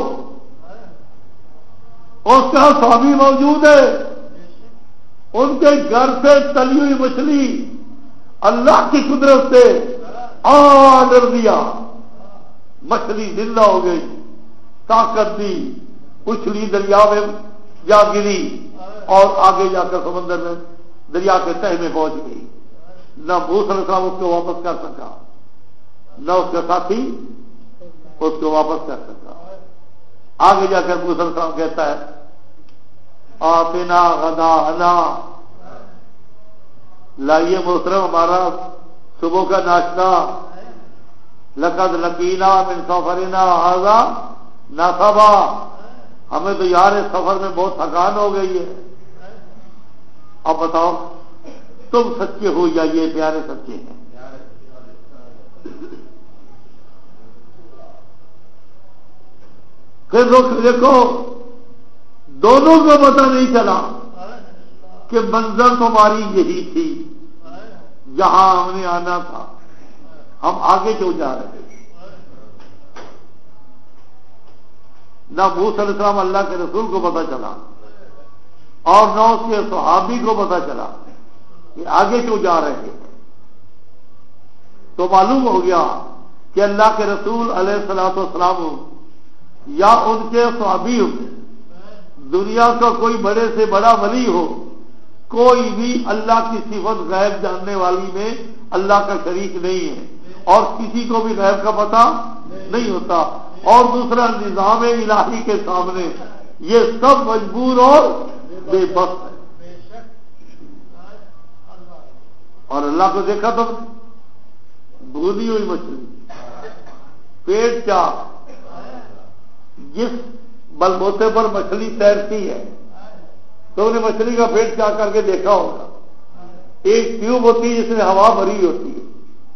Speaker 1: اس کا سوامی موجود ہے. ان کے گھر سے تلی ہوئی مچھلی اللہ کی قدرت سے آرڈر دیا, مچھلی زندہ ہو گئی, طاقت دی, اچھلی دریا میں جا گری اور آگے جا کر سمندر میں دریا کے تہ میں پہنچ گئی. نہ موسیٰ علیہ السلام اس کو واپس کر سکا, نہ اس کا ساتھی اس کو واپس کر سکا. آگے جا کر موسیٰ علیہ السلام کہتا ہے آتنا غداءنا, لائیے محترم ہمارا صبح کا ناشتہ. لقد لقینا من سفرنا ھذا نصبا, ہمیں تو یار اس سفر میں بہت تھکان ہو گئی ہے. اب بتاؤ تم سچے ہو یا یہ پیارے سچے ہیں؟ پھر لوگ دیکھو دونوں کو پتہ نہیں چلا کہ منظر تمہاری یہی تھی, جہاں ہم نے آنا تھا, ہم آگے کیوں جا رہے تھے. نہ موسیٰ علیہ السلام اللہ کے رسول کو پتہ چلا اور نہ اس کے صحابی کو پتہ چلا کہ آگے کیوں جا رہے ہیں. تو معلوم ہو گیا کہ اللہ کے رسول علیہ الصلوۃ والسلام یا ان کے صحابی ہو, دنیا کا کوئی بڑے سے بڑا ولی ہو, کوئی بھی اللہ کی صفت غیب جاننے والی میں اللہ کا شریک نہیں ہے, اور کسی کو بھی غیب کا پتہ نہیں ہوتا. اور دوسرا نظام الہی کے سامنے یہ سب مجبور اور بے بس ہے. اور اللہ کو دیکھا تو بھونی ہوئی مچھلی, پیٹ چاک, جس بلبوتے پر مچھلی تیرتی ہے تو انہیں مچھلی کا پیٹ چاک کر کے دیکھا ہوگا. ایک ٹیوب ہوتی ہے جس میں ہوا بھری ہوتی ہے,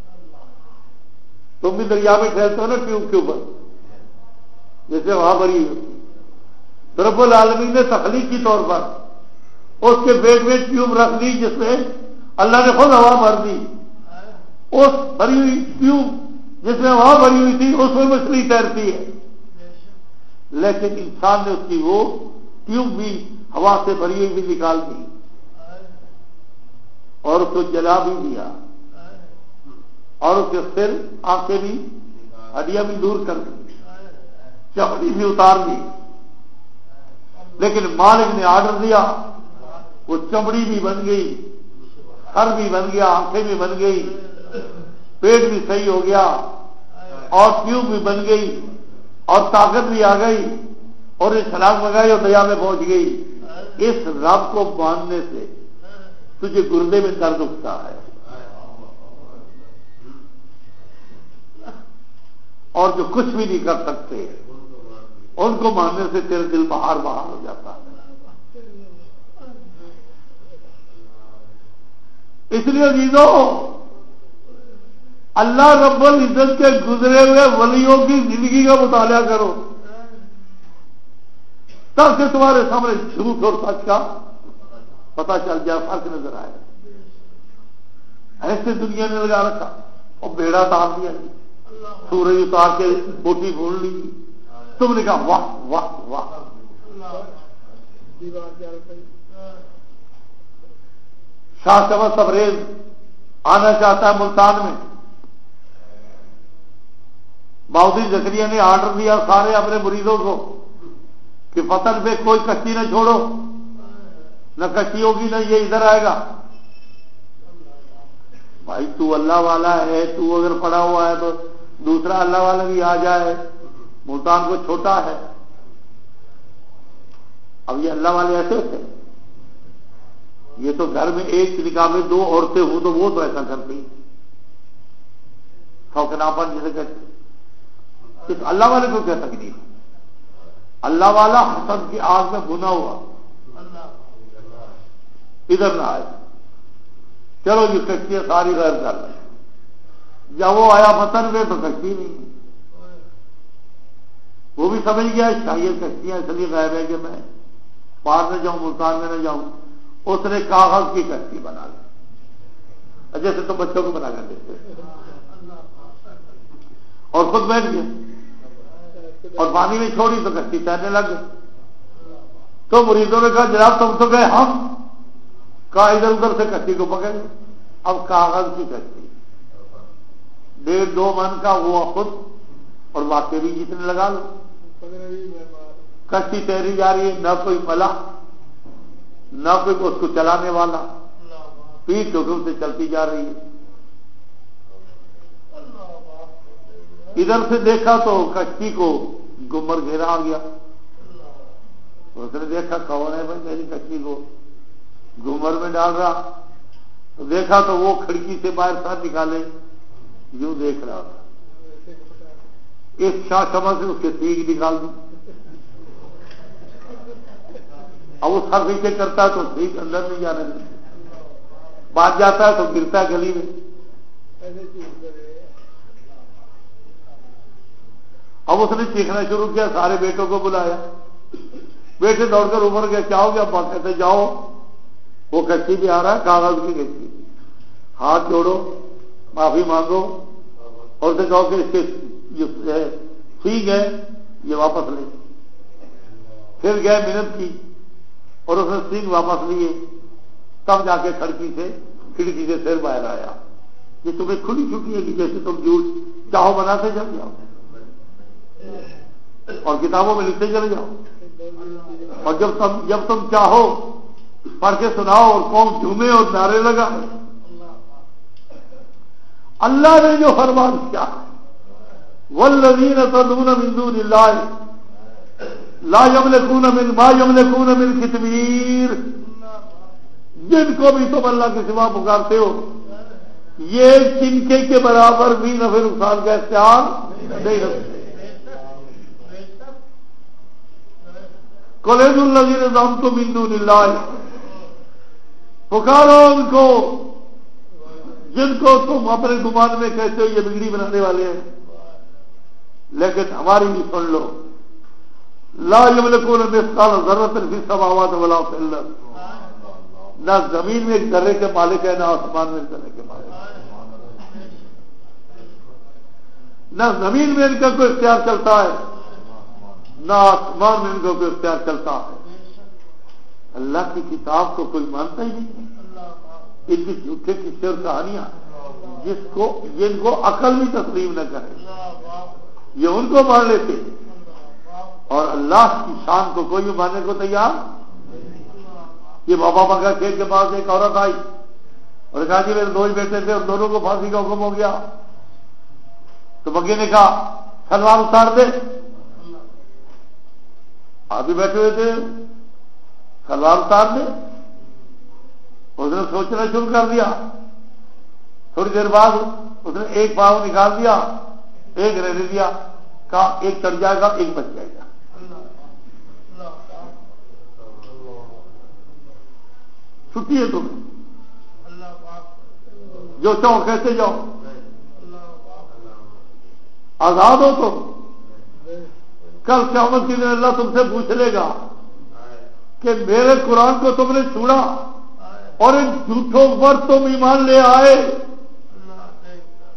Speaker 1: تم بھی دریا میں ٹھہرتے ہو نا ٹیوب کے اوپر جیسے ہوا بھری ہوتی ہے. تو رب العالمین نے تخلیقی طور پر اس کے پیٹ میں ٹیوب رکھ دی جس میں اللہ نے خود ہوا بھر دی. اس بھری ہوئی ٹیوب جس میں ہوا بھری ہوئی تھی اس میں مچھلی تیرتی ہے, لیکن انسان نے اس کی وہ ٹیوب بھی ہوا سے بھری ہوئی بھی نکال دی اور اس کو جلا بھی دیا, اور اس کے سر آنکھیں بھی ہڈیاں بھی دور کر دی, چمڑی بھی اتار دی. لیکن مالک نے آرڈر دیا, وہ چمڑی بھی بن گئی, سر بھی بن گیا, آنکھیں بھی بن گئی, پیٹ بھی صحیح ہو گیا, اور ٹیوب بھی بن گئی, اور طاقت بھی آ گئی, اور یہ چھلانگ لگائی اور دریا میں پہنچ گئی. اس رب کو ماننے سے تجھے گردے میں درد اٹھتا ہے, اور جو کچھ بھی نہیں کر سکتے ان کو ماننے سے تیرے دل بہار بہار ہو جاتا ہے. اس لیے عزیزو اللہ رب العزت کے گزرے ہوئے ولیوں کی زندگی کا مطالعہ کرو, تب سے تمہارے سامنے جھوٹ اور سچ کا پتہ چل جائے, فرق نظر آئے. ایسے دنیا نے لگا رکھا اور بیڑا تار دیا، سورج اتار کے بوٹی کھول لی، تم نے کہا واہ واہ واہ۔ شاہ شمس تبریز آنا چاہتا ہے ملتان میں، مودودی زکریا نے آرڈر دیا سارے اپنے مریدوں کو کہ وطن پہ کوئی کشتی نہ چھوڑو، نہ کشتی ہوگی نہ یہ ادھر آئے گا۔ بھائی تو اللہ والا ہے، تو اگر پڑا ہوا ہے تو دوسرا اللہ والا بھی آ جائے، ملتان کو چھوٹا ہے۔ اب یہ اللہ والے ایسے ہوتے ہیں، یہ تو گھر میں ایک نکاح میں دو عورتیں ہوں تو وہ تو ایسا کرتی، سوکھناپن جسے کہتے، اس اللہ والے کو کیا تکلیف؟ اللہ والا حسد کی آگ میں بھنا ہوا، ادھر نہ آئے، چلو یہ کشتیاں ساری غیر کر لیں۔ جب وہ آیا وطن میں تو کشتی نہیں، وہ بھی سمجھ گیا شاید کشتیاں اس لیے غائب ہے کہ میں پار نہ جاؤں، ملتان میں نہ جاؤں۔ اس نے کاغذ کی کشتی بنا لی، جیسے تو بچوں کو بنا کر دیتے، اور خود بیٹھ گیا اور پانی میں چھوڑی تو کشتی تیرنے لگ گئی۔ تو مریدوں نے کہا جناب تم تو گئے، ہم کہا ادھر ادھر سے کشتی کو پکڑ، اب کاغذ کی کشتی ڈیڑھ دو من کا ہوا خود، اور واقع بھی جتنے لگا لو، کشتی تیری جا رہی ہے، نہ کوئی ملا نہ کوئی اس کو چلانے والا، پیٹ حکم سے چلتی جا رہی ہے۔ ادھر سے دیکھا تو کشتی کو گمر گھیرا آ گیا، اس نے دیکھا کون ہے بھائی میری کشتی کو گمر میں ڈال رہا، تو دیکھا تو وہ کھڑکی سے باہر ساتھ نکالے، یوں دیکھ رہا تھا، ایک شاہ شمع سے اس کے سینگ نکال دی، اب وہ سر نیچے کرتا ہے تو سینگ اندر نہیں جانے دیتا، بات جاتا ہے تو گرتا ہے گلی میں۔ اب اس نے چیخنا شروع کیا، سارے بیٹوں کو بلایا، بیٹے دوڑ کر ابھر گئے، کیا ہو گیا؟ ابا کہتے جاؤ وہ کشتی بھی آ رہا ہے، کاغذ کی کشتی، ہاتھ جوڑو معافی مانگو اور سے کہو کہ اس کے جو سینگ ہے یہ واپس لے۔ پھر گئے منت کی اور اس نے سینگ واپس لیے، تب جا کے کھڑکی سے کھڑکی سے سر باہر آیا۔ یہ تمہیں کھلی چھٹی ہے کہ جیسے تم جھوٹ چاہو بناتے چل جاؤ اور کتابوں میں لکھتے چلے جاؤ، اور جب تم جب تم چاہو پڑھ کے سناؤ اور قوم جھومے اور نعرے لگا۔ اللہ نے جو فرمان کیا، والذین تدعون من دون اللہ لا یملکون من ما یملکون من قطمیر، جن کو بھی تم اللہ کے سوا پکارتے ہو یہ چنکے کے برابر بھی نفع نقصان کا اختیار نہیں رکھتے۔ قل ادعوا الذین زعمتم من دون اللہ، پکارو ان کو جن کو تم اپنے گمان میں کہتے ہو یہ بگڑی بنانے والے ہیں، لیکن ہماری بھی سن لو، لا یملکون مثقال ذرۃ فی السماوات ولا فی الارض، نہ زمین میں ایک ذرے کے مالک ہے نہ آسمان میں ایک ذرے کے مالک ہے، نہ زمین میں ان کا کوئی اختیار چلتا ہے نہ آسمان میں ان کا کوئی اختیار چلتا ہے۔ اللہ کی کتاب کو کوئی مانتا ہی نہیں، ان کی جھوٹے قصے اور کہانیاں جس کو جن کو عقل بھی تسلیم نہ کرے یہ ان کو مان لیتے، اور اللہ کی شان کو کوئی بھی ماننے کو تیار۔ یہ بابا مکہ کھیت کے پاس ایک عورت آئی اور کہا جی میرے دو ہی بیٹے تھے اور دونوں کو پھانسی کا حکم ہو گیا، تو بگے نے کہا سلوار اتار دے، آپ بھی بیٹھے ہوئے تھے، سلوار اتار دے۔ اس نے سوچنا شروع کر دیا، تھوڑی دیر بعد اس نے ایک پاؤں نکال دیا، ایک رہنے دیا، کہا ایک چڑھ جائے گا ایک بچ جائے گا۔ چھٹی ہے تمہیں، جو چاہو کیسے جاؤ، آزاد ہو تم۔ کل قیامت کے دن اللہ تم سے پوچھ لے گا کہ میرے قرآن کو تم نے چھوڑا اور ان جھوٹوں پر تم ایمان لے آئے،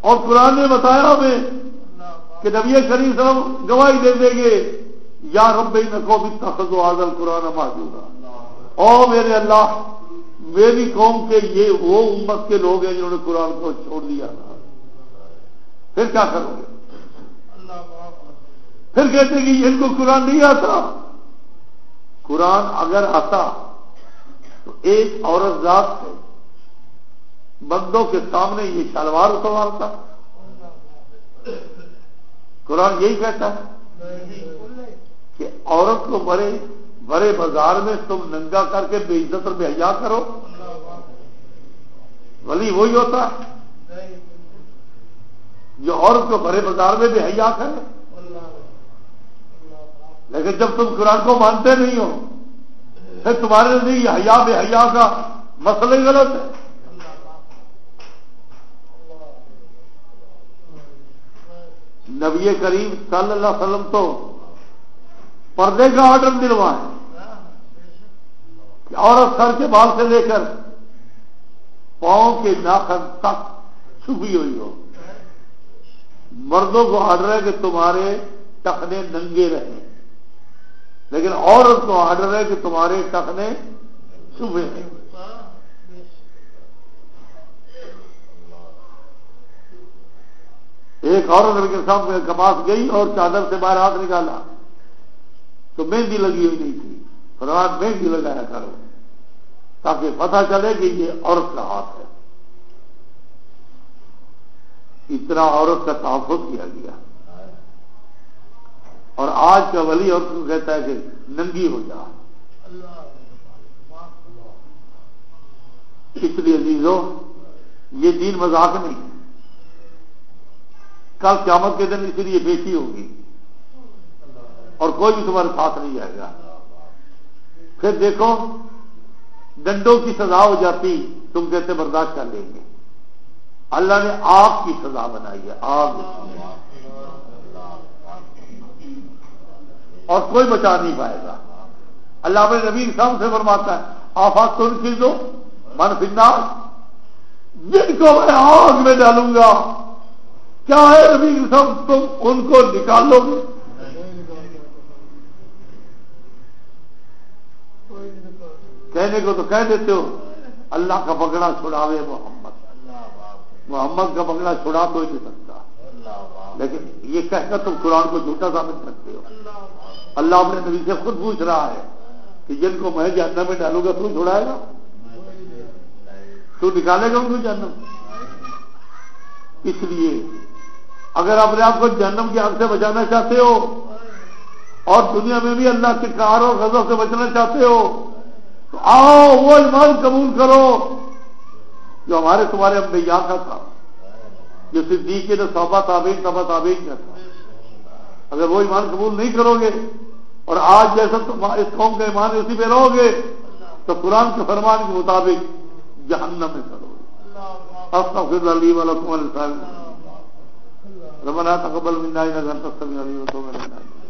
Speaker 1: اور قرآن نے بتایا ہمیں کہ نبی کریم صلی اللہ علیہ وسلم گواہی دے دیں گے یا رب انکم اتخذوا ھذا القرآن مہجورا، او میرے اللہ میری قوم کے یہ وہ امت کے لوگ ہیں جنہوں نے قرآن کو چھوڑ دیا تھا، پھر کیا کرو گے؟ پھر کہتے ہیں کہ ان کو قرآن نہیں آتا۔ قرآن اگر آتا تو ایک عورت ذات سے بندوں کے سامنے یہ شلوار اتارتا؟ قرآن یہی کہتا ہے کہ عورت کو بڑے بڑے بازار میں تم ننگا کر کے بے عزت اور بے حیا کرو، ولی وہی ہوتا ہے جو عورت کو بڑے بازار میں بے حیا کرے؟ لیکن جب تم قرآن کو مانتے نہیں ہو پھر تمہارے لیے یہ حیا بے حیا کا مسئلہ ہی غلط ہے۔ نبی کریم صلی اللہ علیہ وسلم تو پردے کا آرڈر دلوائے کہ عورت سر کے بال سے لے کر پاؤں کے ناخن تک چھپی ہوئی ہو، مردوں کو آرڈر ہے کہ تمہارے ٹخنے ننگے رہیں، لیکن عورت کو آرڈر ہے کہ تمہارے ٹخنے چھپے ہیں۔ ایک عورت نبی کے سامنے کے پاس گئی اور چادر سے باہر ہاتھ نکالا تو مہندی لگی ہوئی نہیں تھی، فرمایا مہندی لگایا کرو تاکہ پتہ چلے کہ یہ عورت کا ہاتھ ہے۔ اتنا عورت کا تحفظ کیا گیا، اور آج کا ولی عورت کو کہتا ہے کہ ننگی ہو جا۔ اس لیے عزیزو یہ دین مذاق نہیں، کل قیامت کے دن اسی لیے پیشی ہوگی اور کوئی بھی تمہارے ساتھ نہیں جائے گا۔ پھر دیکھو ڈنڈوں کی سزا ہو جاتی، تم کہتے برداشت کر لیں گے، اللہ نے آگ کی سزا بنائی ہے، آگ، اور کوئی بچا نہیں پائے گا۔ اللہ اپنے نبی صاحب سے فرماتا ہے آفات تو ان دو من فی النار، جن کو میں آگ میں ڈالوں گا کیا ہے نبی صاحب تم ان کو نکال لو گے؟ کہنے کو تو کہہ دیتے ہو اللہ کا پکڑا چھڑاوے محمد، محمد کا پکڑا چھڑا کوئی نہیں سکتا، لیکن یہ کہہ کر تم قرآن کو جھوٹا ثابت کرتے ہو۔ اللہ اپنے نبی سے خود پوچھ رہا ہے کہ جن کو میں جہنم میں ڈالوں گا تو چھڑائے گا؟ تو نکالے گا ان کو جہنم؟ اس لیے اگر اپنے آپ کو جہنم کی آگ سے بچانا چاہتے ہو اور دنیا میں بھی اللہ کے قہر اور غضب سے بچنا چاہتے ہو تو آؤ وہ ایمان قبول کرو جو ہمارے تمہارے انبیاء کا تھا، جو صدیق نے صحابہ تابعین تبع تابعین کا تھا۔ اگر وہ ایمان قبول نہیں کرو گے اور آج جیسا تم اس قوم کا ایمان اسی پہ رہو گے تو قرآن کے فرمان کے مطابق جہنم میں کرو گے۔ استغفر اللہ لی ولکم ولسائر ربنا تقبل منا انک انت السمیع العلیم وتب علینا۔